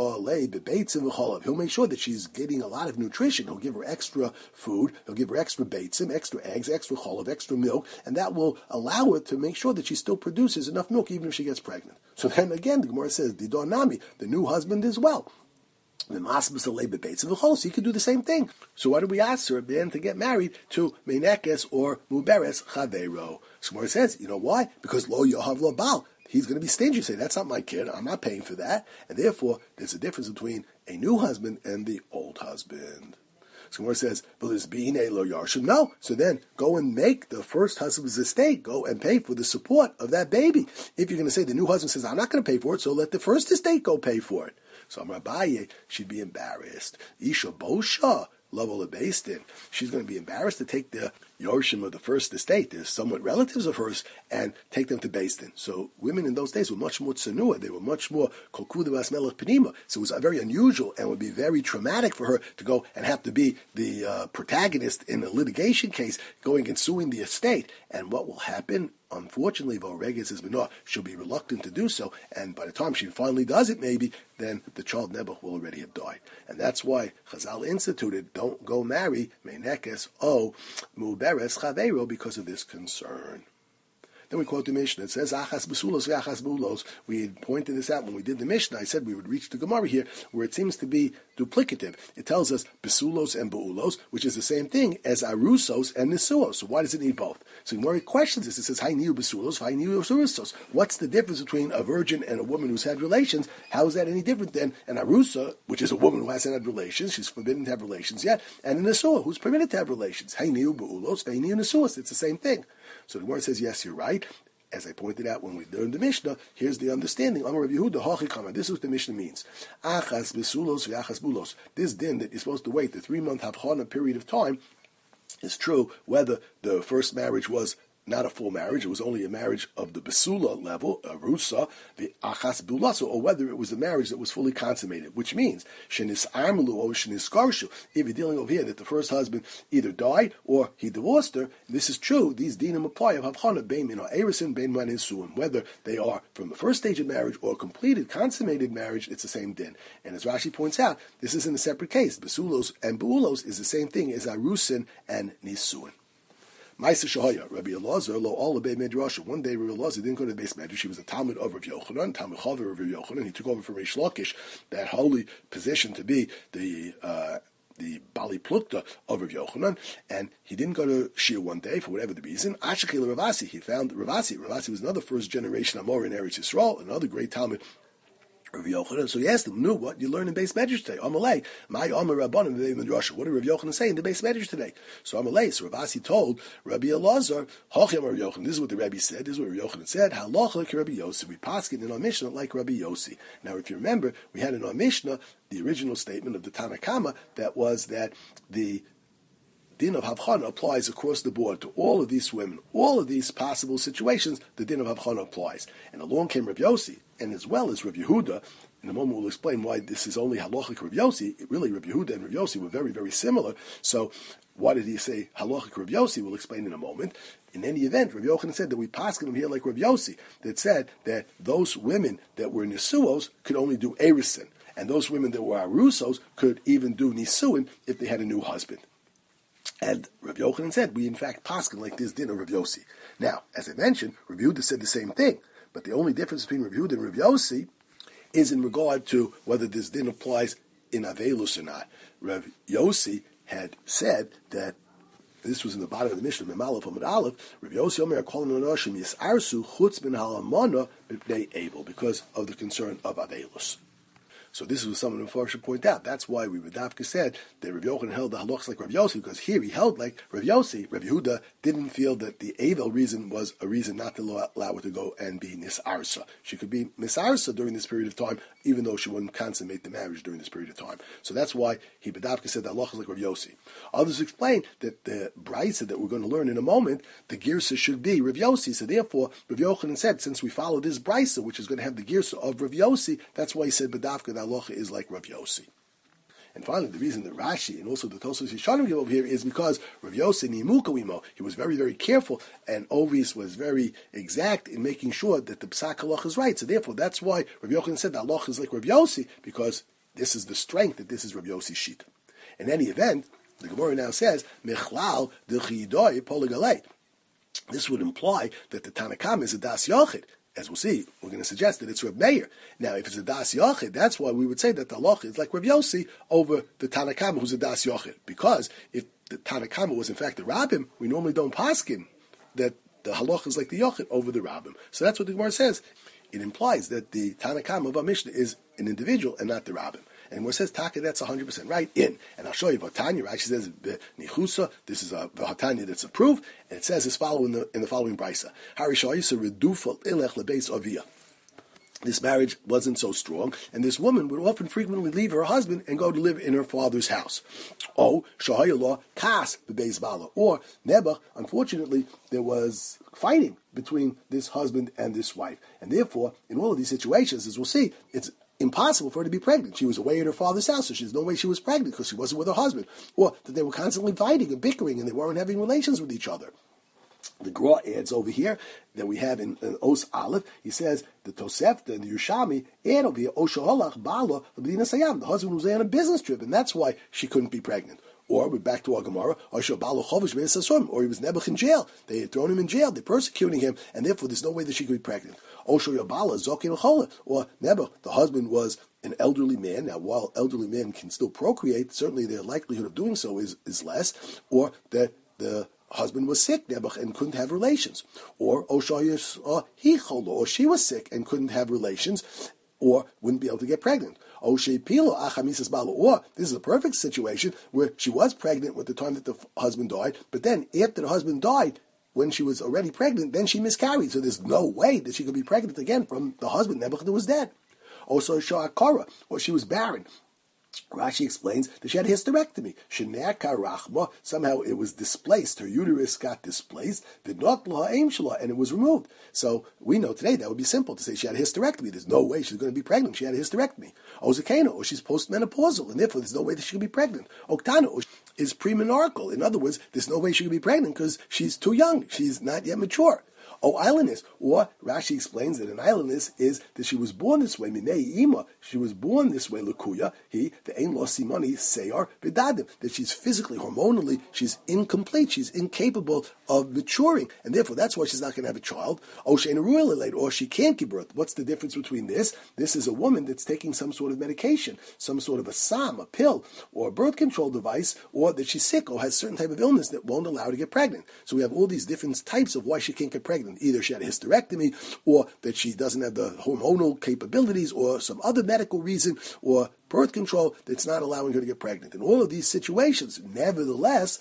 sure that she's getting a lot of nutrition. He'll give her extra food, he'll give her extra beitzim, extra eggs, extra cholav, extra milk, and that will allow her to make sure that she still produces enough milk even if she gets pregnant. So then again, the Gemara says, didonami, the new husband as well. So he could do the same thing. So why do we ask her then to get married to Menekes or Muberes Chavero? So Gemara says, you know why? Because lo yohav lo bal. He's going to be stingy. Say, that's not my kid. I'm not paying for that. And therefore, there's a difference between a new husband and the old husband. So Gemara says, well, there's being a lo yarshim. No. So then go and make the first husband's estate. Go and pay for the support of that baby. If you're going to say the new husband says, I'm not going to pay for it, so let the first estate go pay for it. So Amrabaye, she'd be embarrassed. Isha Bosha, level of Beistin. She's going to be embarrassed to take the Yorshim of the first estate, they're somewhat relatives of hers, and take them to Beistin. So women in those days were much more tsanua. They were much more kolkuda bas melech penima. So it was very unusual and would be very traumatic for her to go and have to be the uh, protagonist in a litigation case, going and suing the estate. And what will happen? Unfortunately, Voreges is Benoah, she'll be reluctant to do so, and by the time she finally does it, maybe, then the child Nebuch will already have died. And that's why Chazal instituted, don't go marry Menekes o Muberes Chavero because of this concern. Then we quote the Mishnah. It says, Achas Besulos v'Achas Beulos. We had pointed this out when we did the Mishnah. I said we would reach the Gemara here, where it seems to be duplicative. It tells us Besulos and Beulos, which is the same thing as Arusos and Nisuos. So why does it need both? So Gemara questions this. It says, Hai niu Besulos, Hai niu Arusos. What's the difference between a virgin and a woman who's had relations? How is that any different than an Arusa, which is a woman who hasn't had relations, she's forbidden to have relations yet, and a Nisua, who's permitted to have relations? Hai niu Beulos, Hai niu Nisuos. It's the same thing. So the Gemara says, yes, you're right. As I pointed out when we learned the Mishnah, here's the understanding. Amar Rav Yehuda, Hachikama. This is what the Mishnah means. Achas besulos v'achas bulos. This din that you're supposed to wait the three-month havchana period of time is true whether the first marriage was not a full marriage, it was only a marriage of the Besula level, a Rusa, the Achas Bulaso, or whether it was a marriage that was fully consummated, which means, Shenis Armelu or Shenis Garshu, if you're dealing over here that the first husband either died or he divorced her, this is true, these dinim apply of Havchana, Bein Min Ha'erisin, Bein Min Suim, whether they are from the first stage of marriage or completed, consummated marriage, it's the same din. And as Rashi points out, this is in a separate case. Besulos and Beulos is the same thing as Arusin and Nisuin. Ma'aser Shahaya, Rabbi Elazar, lo all obey Midrash. One day, Rabbi Elazar didn't go to the base medrash. He was a Talmud of Rabbi Yochanan, Talmud Chaver of Rabbi Yochanan. He took over from Reish Lakish, that holy position to be the uh, the Bali Plukta of Rav Yochanan, and he didn't go to Shir one day for whatever the reason. Ashachil Ravasi, he found Ravasi. Ravasi was another first generation Amor in Eretz Yisrael, another great Talmud. Rav Yochanan. So he asked him, "No, what you learn in base medrash today?" Amalei, my Amar Rabbanim the Midrash. What did Rav Yochanan say in the base medrash today? So Amalei, so Ravasi told Rabbi Elazar, "Hochem Rav Yochanan." This is what the Rabbi said. This is what Rav Yochanan said. Halacha like Rabbi Yossi. We paskin in our Mishnah like Rabbi Yossi. Now, if you remember, we had in our Mishnah the original statement of the Tanna Kama that was that the din of Havchana applies across the board to all of these women, all of these possible situations. The din of Havchana applies, and along came Rav Yossi, and as well as Rav Yehuda. In a moment, we'll explain why this is only halachic Rav Yossi. Really, Rav Yehuda and Rav Yossi were very, very similar. So, why did he say halachic Rav Yossi? We'll explain in a moment. In any event, Rav Yochanan said that we paskin him here like Rav Yossi, that said that those women that were nisuos could only do erisin, and those women that were arusos could even do nisuin if they had a new husband. And Rav Yochanan said, we in fact paskin like this din of Rav Yossi. Now, as I mentioned, Rav Yehuda said the same thing, but the only difference between Rav Yehuda and Rav Yossi is in regard to whether this din applies in Avelus or not. Rav Yossi had said that this was in the bottom of the Mishnah, Memalef Amud Aleph. Rav Yossi Omer calling on Anoshim Yisarsu Chutz Ben Halamana B'nei Able because of the concern of Avelus. So this is something Mepharshim should point out. That's why we would Dafka said that Rav Yochanan held the halachas like Rav Yossi, because here he held like Rav Yossi. Rav Yehuda didn't feel that the Avel reason was a reason not to allow her to go and be Nisarsa. She could be Nisarsa during this period of time, even though she wouldn't consummate the marriage during this period of time. So that's why he Bedavka said that halachas like Rav Yossi. Others explain that the Braisa that we're going to learn in a moment, the Girsa should be Rav Yossi. So therefore, Rav Yochanan said, since we follow this Braisa, which is going to have the Girsa of Rav Yossi, that's why he said Bedavka that halacha is like Rav Yossi. And finally, the reason that Rashi and also the Tosfos Yishanim give over here is because Rav Yossi Nimuka Wimo, he was very, very careful, and Ovis was very exact in making sure that the Psak halacha is right. So therefore, that's why Rav Yochanan said that halacha is like Rav Yossi, because this is the strength that this is Rav Yossi's sheet. In any event, the Gemara now says, Mechlal D'chidoi Poligalei. This would imply that the Tanna Kama is a Das Yochid. As we'll see, we're going to suggest that it's Reb Meir. Now, if it's a Das Yochid, that's why we would say that the halacha is like Reb Yossi over the Tanna Kama, who's a Das Yochid. Because if the Tanna Kama was in fact the Rabbim, we normally don't paskin that the halacha is like the Yochid over the Rabbim. So that's what the Gemara says. It implies that the Tanna Kama of our Mishnah is an individual and not the Rabbim. And where it says Taka, that's one hundred percent right in. And I'll show you Vatanya. Actually says Nichusa. This is a Vatanya that's approved. And it says as follow in the in the following brisa. Harishayisa redufa ilech lebeis avia. This marriage wasn't so strong, and this woman would often frequently leave her husband and go to live in her father's house. Oh, Shahayallah kas bebeis bala. Or Nebuch, unfortunately, there was fighting between this husband and this wife. And therefore, in all of these situations, as we'll see, it's impossible for her to be pregnant. She was away at her father's house, so there's no way she was pregnant because she wasn't with her husband. Or that they were constantly fighting and bickering and they weren't having relations with each other. The Gra adds over here that we have in, in Os Aleph, he says, the Tosefta and the Yerushalmi add over here, Oshaholach Bala L'Bdina Sayam. The husband was there on a business trip, and that's why she couldn't be pregnant. Or we're back to our Gemara, or he was Nebuch in jail. They had thrown him in jail, they're persecuting him, and therefore there's no way that she could be pregnant. Or Nebuch, the husband was an elderly man. Now, while elderly men can still procreate, certainly their likelihood of doing so is, is less. Or that the husband was sick, Nebuch, and couldn't have relations. Or or she was sick and couldn't have relations, or wouldn't be able to get pregnant. Or this is a perfect situation where she was pregnant at the time that the husband died, but then after the husband died, when she was already pregnant, then she miscarried. So there's no way that she could be pregnant again from the husband, Nebuch, that was dead. Also, Sha'akara, or she was barren. Rashi explains that she had a hysterectomy. Somehow it was displaced. Her uterus got displaced. And it was removed. So we know today that would be simple to say she had a hysterectomy. There's no way she's going to be pregnant. She had a hysterectomy. Ozakena, or she's postmenopausal, and therefore there's no way that she can be pregnant. Oktana, or is premenarchal. In other words, there's no way she can be pregnant because she's too young. She's not yet mature. Oh, islandess. Or Rashi explains that an islandess is that she was born this way. Minei ima. She was born this way. Lukuya. He the ein lo simoni seyar bedadim. That she's physically, hormonally, she's incomplete. She's incapable of maturing, and therefore that's why she's not going to have a child. Oh, she'ain't a royal late, or she can't give birth. What's the difference between this? This is a woman that's taking some sort of medication, some sort of a sam, a pill, or a birth control device, or that she's sick or has certain type of illness that won't allow her to get pregnant. So we have all these different types of why she can't get pregnant. Either she had a hysterectomy, or that she doesn't have the hormonal capabilities, or some other medical reason, or birth control that's not allowing her to get pregnant. In all of these situations, nevertheless,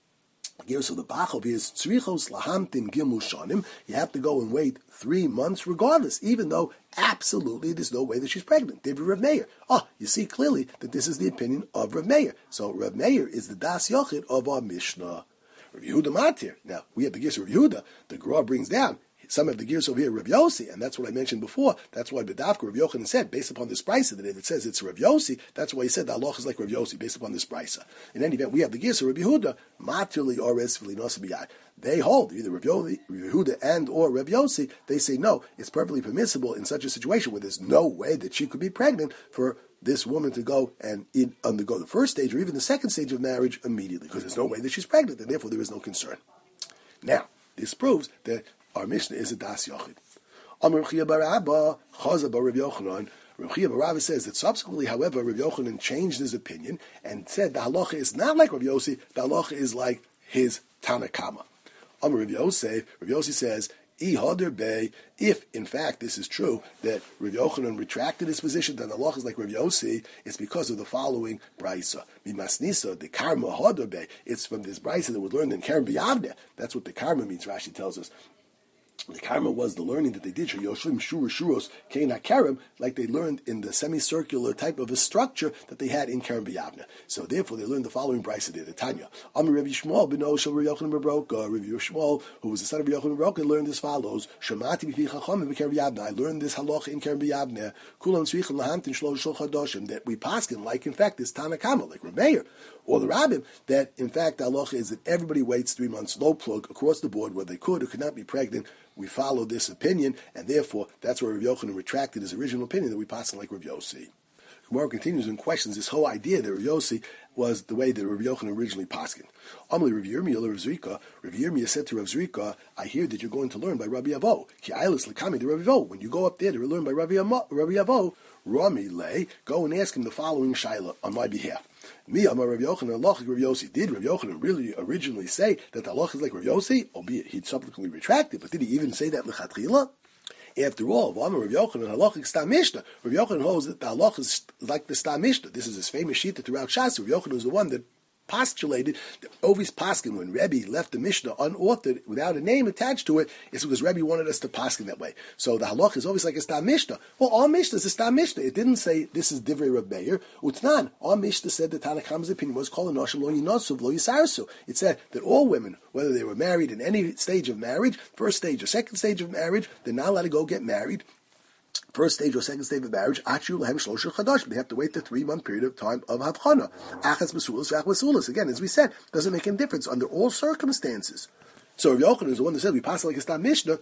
so the Bachov is tzrichos lahamtin gimel shanim. You have to go and wait three months, regardless, even though absolutely there's no way that she's pregnant. David Rav Meir. Oh, you see clearly that this is the opinion of Rav Meir. So Rav Meir is the Das Yochid of our Mishnah. Rav Yehuda Matir. Now we have the Gis Rav Yehuda. The Gra brings down. Some of the gears over here, Rav Yossi, and that's what I mentioned before. That's why B'davka Rav Yochanan said, based upon this brisa, that it says it's Rav Yossi. That's why he said the halacha is like Rav Yossi, based upon this brisa. In any event, we have the gears of Rav Yehuda, Matirli Ores V'Linos B'Yad. They hold either Rav Yehuda and or Rav Yossi. They say no, it's perfectly permissible in such a situation where there's no way that she could be pregnant for this woman to go and undergo the first stage or even the second stage of marriage immediately, because there's no way that she's pregnant, and therefore there is no concern. Now, this proves that our Mishnah is a Das Yochid. Amar Rav Chia bar Abba, Chaza bar Rav Yochanan. Rav Chia bar Abba says that subsequently, however, Rav Yochanan changed his opinion and said the halacha is not like Rav Yossi, the halacha is like his Tanakama. Amar Rav Yosef, Rav Yossi says, I Hadar Bey, if in fact this is true, that Rav Yochanan retracted his position that the halacha is like Rav Yossi, it's because of the following brisa. Mimasnisa, the karma Hadar Bey. It's from this brisa that was learned in Keren B'Yavneh. That's what the karma means, Rashi tells us. The karma was the learning that they did, Yoshlim Shura Shuros Keina Kerem, like they learned in the semicircular type of a structure that they had in Keren B'Yavneh. So therefore they learned the following brisa there, the Tanya. Amar Rav Yishmael ben Oshel Rav Yochanan Baroka, Rav Yishmael, who was the son of Rav Yochanan Baroka, learned as follows: Shamati b'fi chachamim b'Keren B'Yavneh. I learned this halacha in Keren B'Yavneh. Kulam tzrichim lahamtin shlosh shel chadoshim, that we paskin like in fact this Tanakama, like Rav Meir or the Rabbim, that in fact the halacha is that everybody waits three months, no plug across the board, whether they could or could not be pregnant. We follow this opinion, and therefore that's where Rav Yochanan retracted his original opinion that we pass like Rav Yossi. Gemara continues and questions this whole idea that Rav Yossi was the way that Rav Yochanan originally paskined. Amalei Rav Yirmiyah Rav Zrika. Rav Yirmiyah said to Rav Zrika, I hear that you're going to learn by Rabbi Avo. Ki ailis lekami to Rabbi Avo. When you go up there to learn by Rabbi Avo, Rami lay, go and ask him the following shaila on my behalf. Me, Amar Rav Yochanan, Allah Rav Yossi. Did Rav Yochanan really originally say that the halacha is like Rav Yossi? Albeit he'd subsequently retracted, but did he even say that lechatchila? After all, Amar Rav Yochanan, halacha stam mishnah. Rav Yochanan holds that the halacha is like the stam mishnah. This is his famous shita throughout Shas. Rav Yochanan was the one that postulated that Ovis Paskin, when Rebbe left the Mishnah unauthored without a name attached to it, is because Rebbe wanted us to Paskin that way. So the halach is always like a Stam Mishnah. Well, our Mishnah is a Stam Mishnah. It didn't say this is Divrei Reb Meir. Utnan. Our Mishnah said that Tanakham's opinion was called Noshim Lo Yinotsuv Lo Yisarsu. It said that all women, whether they were married in any stage of marriage, first stage or second stage of marriage, they're not allowed to go get married. First stage or second stage of marriage, they have to wait the three-month period of time of Havchana. Achas Basulas, Vach Basulas. Again, as we said, doesn't make any difference under all circumstances. So Rav Yochanan is the one that said we pass like a Stam Mishnah.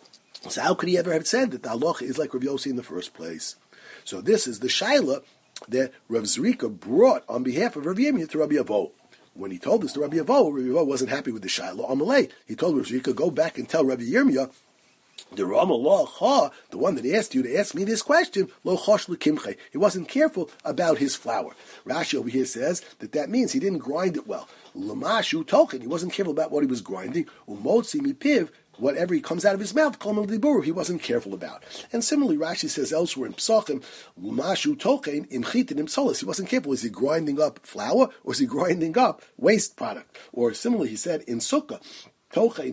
So how could he ever have said that the halacha is like Rav Yossi in the first place? So this is the shaila that Rav Zrika brought on behalf of Rav Yirmiyah to Rabbi Avo. When he told this to Rabbi Avo, Rabbi Avo wasn't happy with the shaila. Amalei, he told Rav Zrika, go back and tell Rabbi Yirmiyah, the Rama Lo, the one that asked you to ask me this question, Lo Chosh L'Kimche. He wasn't careful about his flour. Rashi over here says that that means he didn't grind it well. L'mashu Tochen, he wasn't careful about what he was grinding. Umotzi Mipiv, whatever he comes out of his mouth, Kol Dibur, he wasn't careful about. And similarly, Rashi says elsewhere in Psachim, L'mashu Tochen Im Chitin Im Solis. He wasn't careful. Is he grinding up flour or is he grinding up waste product? Or similarly, he said in Sukkah, He's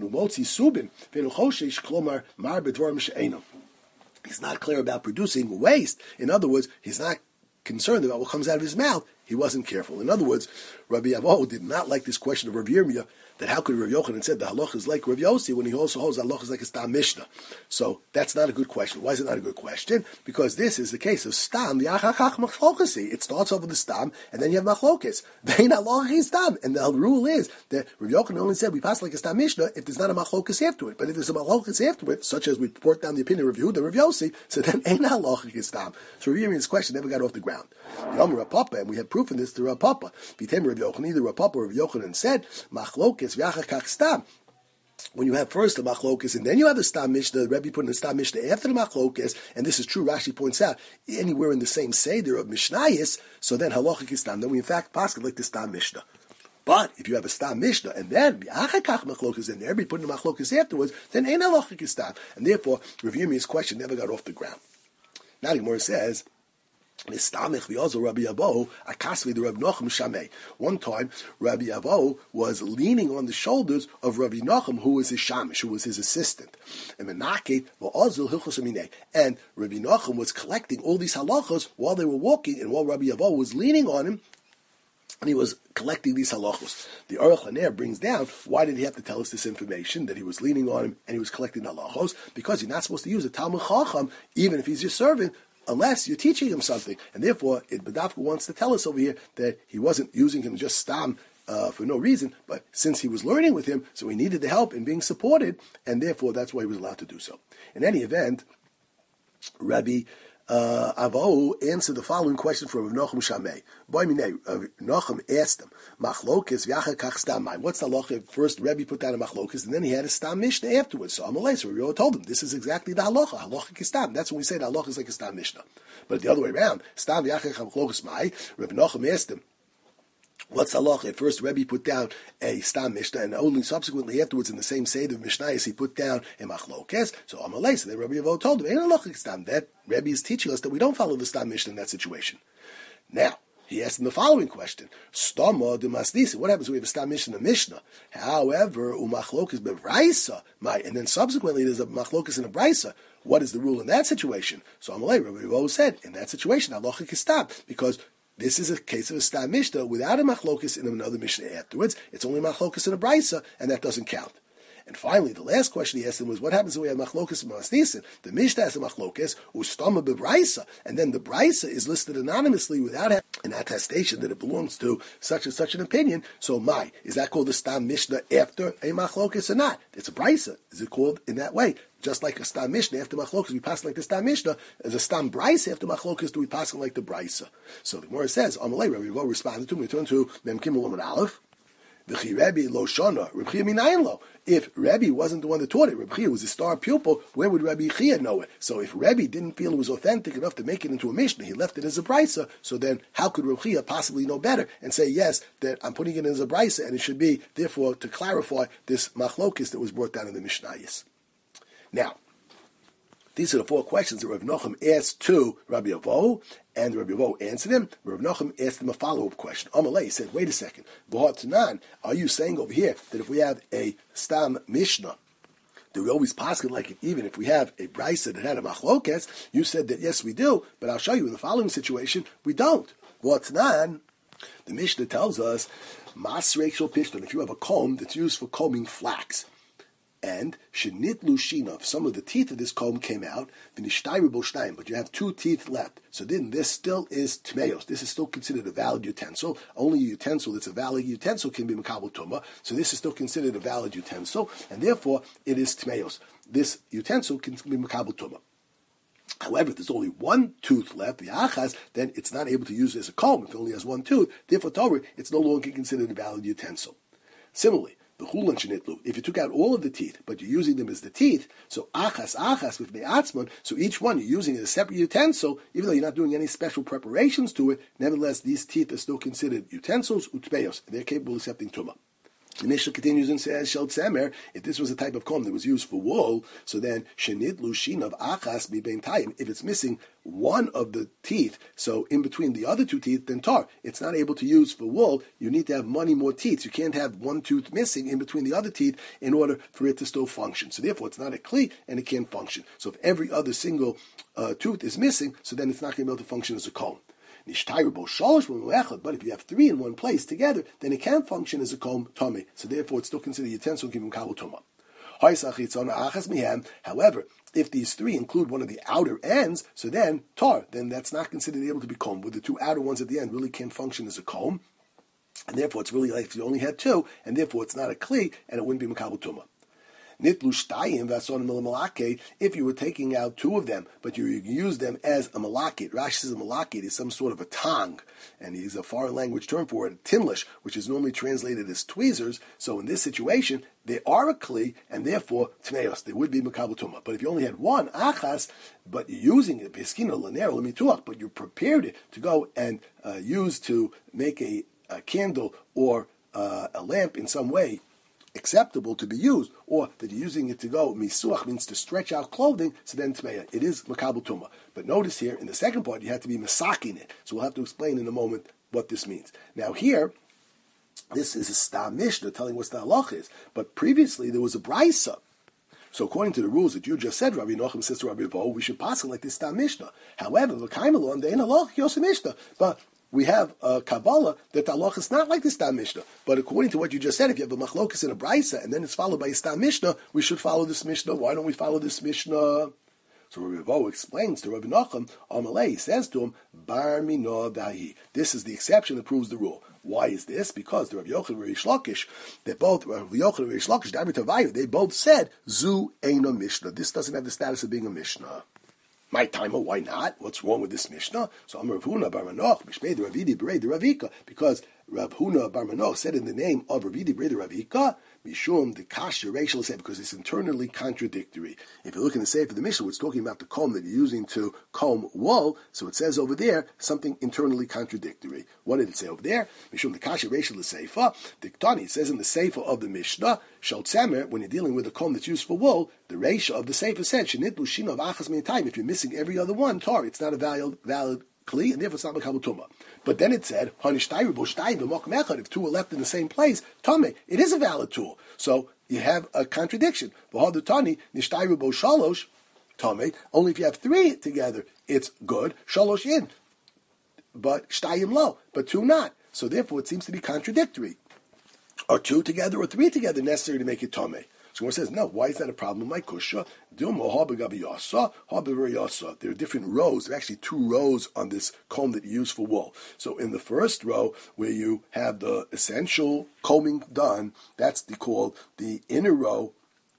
not clear about producing waste. In other words, he's not concerned about what comes out of his mouth. He wasn't careful. In other words, Rabbi Avo did not like this question of Rabbi Yirmiyah. that how could Rav Yochanan said the halacha is like Rav Yossi when he also holds the halacha is like a Stam Mishnah? So that's not a good question. Why is it not a good question? Because this is the case of Stam, the Achachach Machlokesi. It starts off with the Stam, and then you have Machlokes. Vein halacha is Stam. And the rule is that Rav Yochanan only said we pass like a Stam Mishnah if there's not a Machlokes after it. But if there's a Machlokes after it, such as we brought down the opinion of Yehuda, Rav Yossi, so then ain't halacha is Stam. So Rav Yirmiyah's question never got off the ground. The Amar Rav Papa, and we have proof in this to Rav Papa. V'tem Rav Yochanan, either Rav Papa or Rav Yochanan said, Machlokes v'achakach Stam. When you have first the Machlokes and then you have the Stam Mishnah, the Rebbe put in the Stam Mishnah after the Machlokes, and this is true, Rashi points out, anywhere in the same Seder of Mishnayis, so then halachic is Stam. Then we in fact pass like the Stam Mishnah. But if you have a Stam Mishnah and then v'achakach Machlokes in there, Rebbe put in the Machlokes afterwards, then ain't halachic is Stam. And therefore, Rav Yirmiyah's question never got off the ground. Now the Gemara says, one time, Rabbi Avo was leaning on the shoulders of Rabbi Nachum, who was his shamish, who was his assistant. And Rabbi Nachum was collecting all these halachos while they were walking, and while Rabbi Avo was leaning on him, and he was collecting these halachos. The Aruch LaNer brings down, why did he have to tell us this information, that he was leaning on him and he was collecting halachos? Because you're not supposed to use a Talmud Chacham, even if he's your servant, unless you're teaching him something. And therefore, it, Badavka wants to tell us over here that he wasn't using him just stam uh, for no reason, but since he was learning with him, so he needed the help in being supported, and therefore that's why he was allowed to do so. In any event, Rabbi uh, Avo answered the following question from Rav Nachum Shamei. Boy minei, Rav Nachum asked him, Machlokes v'achakach stam mai. What's the halacha? First, Rebbe put down a machlokes, and then he had a stam mishnah afterwards. So Amalei, so Rebbe told him, this is exactly the halacha. Halacha is stam. That's when we say the halacha is like a stam mishnah. But the other way around, stam v'achakach machlokes mai. Rabbi Nachum asked him, what's halacha? At first, Rebbe put down a stam mishnah, and only subsequently afterwards, in the same seder of mishnayos, he put down a machlokes. So Amalei, so then Rebbe Avo told him, ain't halacha stam. That Rebbe is teaching us that we don't follow the stam mishnah in that situation. Now, he asked him the following question: Stama de masdisa. What happens when we have a stam mishnah in a mishnah? However, umachlokas bevraisa, my, and then subsequently there's a machlokas in a brisa. What is the rule in that situation? So Amalei, Rabbi Avo said, in that situation, halacha is stam, because this is a case of a stam mishnah without a machlokas in another mishnah afterwards. It's only machlokas in a brisa, and that doesn't count. And finally, the last question he asked him was, what happens when we have machlokas and masnisin? The Mishnah has a machlokas, ustama bebraisa, and then the brisa is listed anonymously without an attestation that it belongs to such and such an opinion. So, my, is that called a stam mishnah after a machlokas or not? It's a brisa. Is it called in that way? Just like a stam mishnah after machlokas, we pass like the stam mishnah. As a stam brisa after machlokas, do we pass like the brisa? So the Gemara says, Amalei, Rabbi Avo responded to him. We turn to Mem Gimel Amud Aleph. If Rebbe wasn't the one that taught it, Reb Chia was a star pupil, where would Rabbi Chia know it? So if Rebbe didn't feel it was authentic enough to make it into a Mishnah, he left it as a brisa, so then how could Reb Chia possibly know better and say, yes, that I'm putting it as a brisa, and it should be, therefore, to clarify this machlokis that was brought down in the Mishnayos. Now, these are the four questions that Rav Nachum asked to Rabbi Avo, and Rabbi Avo answered him. Rav Nachum asked him a follow-up question. Amalei said, wait a second, B'har Tanan, are you saying over here that if we have a Stam Mishnah, do we always pass it like it, even if we have a brisa that had a machlokes? You said that yes, we do, but I'll show you in the following situation, we don't. B'har Tanan, the Mishnah tells us, Masreik shel pishton, if you have a comb that's used for combing flax, and shenitlu shinav, some of the teeth of this comb came out, but you have two teeth left. So then this still is tmeos. This is still considered a valid utensil. Only a utensil that's a valid utensil can be makabel tuma. So this is still considered a valid utensil, and therefore it is tmeos. This utensil can be makabel tuma. However, if there's only one tooth left, the achas, then it's not able to use it as a comb. If it only has one tooth, therefore Torah, it's no longer considered a valid utensil. Similarly, if you took out all of the teeth, but you're using them as the teeth, so achas, achas with me'atzman, so each one you're using as a separate utensil, even though you're not doing any special preparations to it, nevertheless, these teeth are still considered utensils, utbeos, and they're capable of accepting tumah. The Mishnah continues and says, Shel Tzemer, if this was a type of comb that was used for wool, so then, Shenit Lushin of Achas Mibein Tayim, if it's missing one of the teeth, so in between the other two teeth, then tar, it's not able to use for wool, you need to have many more teeth. You can't have one tooth missing in between the other teeth in order for it to still function. So therefore, it's not a kli, and it can't function. So if every other single uh, tooth is missing, so then it's not going to be able to function as a comb. But if you have three in one place together, then it can function as a kom tame. So therefore, it's still considered utensil giving kabel tuma. However, if these three include one of the outer ends, so then tar, then that's not considered able to be comb. With the two outer ones at the end really can't function as a comb, and therefore it's really like if you only had two, and therefore it's not a kli, and it wouldn't be makabel tuma. If you were taking out two of them, but you use them as a malakit. Rashi says a malakit is some sort of a tang, and he's a foreign language term for it, tinlish, which is normally translated as tweezers. So in this situation, they are a kli, and therefore tmeos, they would be makabel tuma. But if you only had one achas, but you're using it, but you prepared it to go and uh, use to make a, a candle or uh, a lamp in some way acceptable to be used, or that you're using it to go, misuach means to stretch out clothing, so then tmeya, it is makabel tuma. But notice here, in the second part, you have to be masaking it. So we'll have to explain in a moment what this means. Now here, this is a stam mishnah telling what the halach is. But previously, there was a brisa. So according to the rules that you just said, Rabbi Nochum says to Rabbi Vo, we should pass it like this stam mishnah. However, the kaimelon, they in halach, yosem mishnah. But we have a Kabbalah that the halach is not like the Stam Mishnah. But according to what you just said, if you have a machlokas and a brisa, and then it's followed by a Stam Mishnah, we should follow this Mishnah. Why don't we follow this Mishnah? So Rabbi Vo explains to Rabbi Nachum, Amalei, he says to him, Bar Mino Dahi. This is the exception that proves the rule. Why is this? Because the Rabbi Yochanan and Rish Lakish, they both, Rabbi Yochanan and Rish Lakish, they both said, Zu Eino Mishnah. This doesn't have the status of being a Mishnah. My timer, why not? What's wrong with this Mishnah? So I'm Rav Huna Bar Manoch, Mishmei de Ravidi Berei de Ravika, because Rav Huna Bar Manoch said in the name of Ravidi Berei de Ravika, Mishum the Kasha Rachel said, because it's internally contradictory. If you look in the Sefer of the Mishnah, it's talking about the comb that you're using to comb wool, so it says over there something internally contradictory. What did it say over there? Mishum the Kasha Rachel the Sefer, the Ktani, it says in the Sefer of the Mishnah, Shal Tzemer, when you're dealing with a comb that's used for wool, the Reisha of the Sefer said, Shenitlu Shina of Achas Min Time, if you're missing every other one, tar, it's not a valid, valid kli, and therefore it's not makabel tuma. But then it said, if two are left in the same place, tame, it is a valid tool. So you have a contradiction. Only if you have three together, it's good. Shalosh in, but shtayim lo, but two not. So therefore, it seems to be contradictory. Are two together or three together necessary to make it tame? So one says, no, why is that a problem? My kusha, there are different rows. There are actually two rows on this comb that you use for wool. So in the first row, where you have the essential combing done, that's the, called the inner row.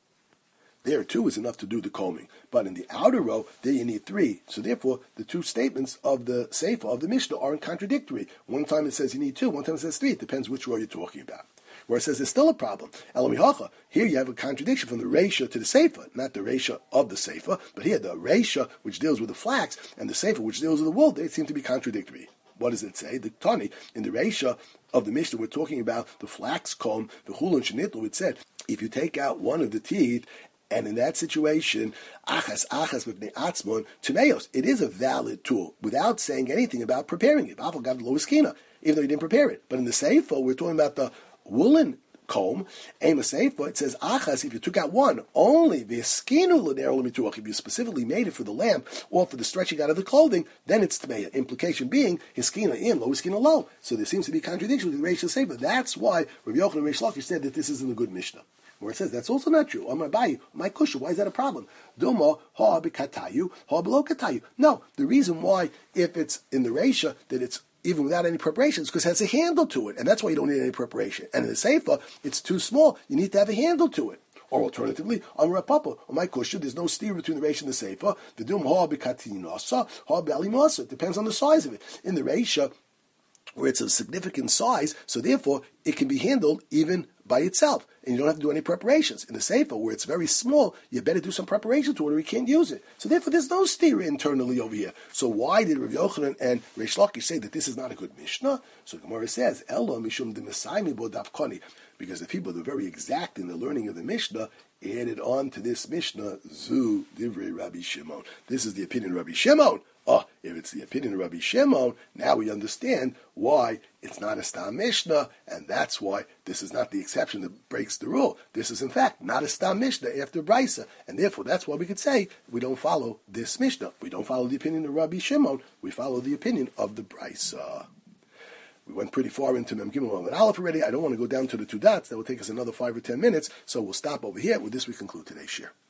There, two is enough to do the combing. But in the outer row, there you need three. So therefore, the two statements of the Sefer, of the Mishnah, aren't contradictory. One time it says you need two, one time it says three. It depends which row you're talking about. Where it says there's still a problem. Elamihacha, here you have a contradiction from the Reisha to the Sefer, not the Reisha of the Sefer, but here the Reisha, which deals with the flax, and the Sefer, which deals with the wool, they seem to be contradictory. What does it say? The Tani, in the Reisha of the Mishnah, we're talking about the flax comb, the Chulun Shenitlu, it said, if you take out one of the teeth, and in that situation, achas achas mipnei atzmon tumeos, it is a valid tool without saying anything about preparing it. Even though you didn't prepare it, but in the Sefer, we're talking about the woolen comb, aim a sefer, it says achas, if you took out one, only the skinu l'ner l'mituach, if you specifically made it for the lamp or for the stretching out of the clothing, then it's tmeya. Implication being hiskina in, lo hiskina lo. So there seems to be a contradiction with the Reish Sefer. That's why Rabbi Yochanan and Reish Lakish said that this isn't a good Mishnah. Where it says that's also not true. I'm going to buy you my kusha. Why is that a problem? Domo ha b'katayu ha below katayu. No, the reason why, if it's in the Reisha, that it's even without any preparations, because it has a handle to it, and that's why you don't need any preparation. And in the Sefer, it's too small. You need to have a handle to it. Or alternatively, on Rapapa, on my kusha, there's no steer between the Reisha and the Sefer. The dum ha b'katinasa, ha b'alimasa. It depends on the size of it. In the Reisha, where it's of significant size, so therefore it can be handled even by itself, and you don't have to do any preparations. In the Sefer, where it's very small, you better do some preparation to it, or you can't use it. So therefore, there's no steer internally over here. So why did Rav Yochanan and Reish Lakish say that this is not a good Mishnah? So Gemara says, Elo mishum de'mesaimi bo dafkoni, because the people that are very exact in the learning of the Mishnah added on to this Mishnah, Zu divrei Rabbi Shimon. This is the opinion of Rabbi Shimon. Oh, If it's the opinion of Rabbi Shimon, now we understand why it's not a Stam Mishnah, and that's why this is not the exception that breaks the rule. This is, in fact, not a Stam Mishnah after Brisa, and therefore that's why we could say we don't follow this Mishnah. We don't follow the opinion of Rabbi Shimon, we follow the opinion of the Brisa. We went pretty far into Mem Gimel and Aleph already. I don't want to go down to the two dots. That will take us another five or ten minutes, so we'll stop over here. With this, we conclude today's share.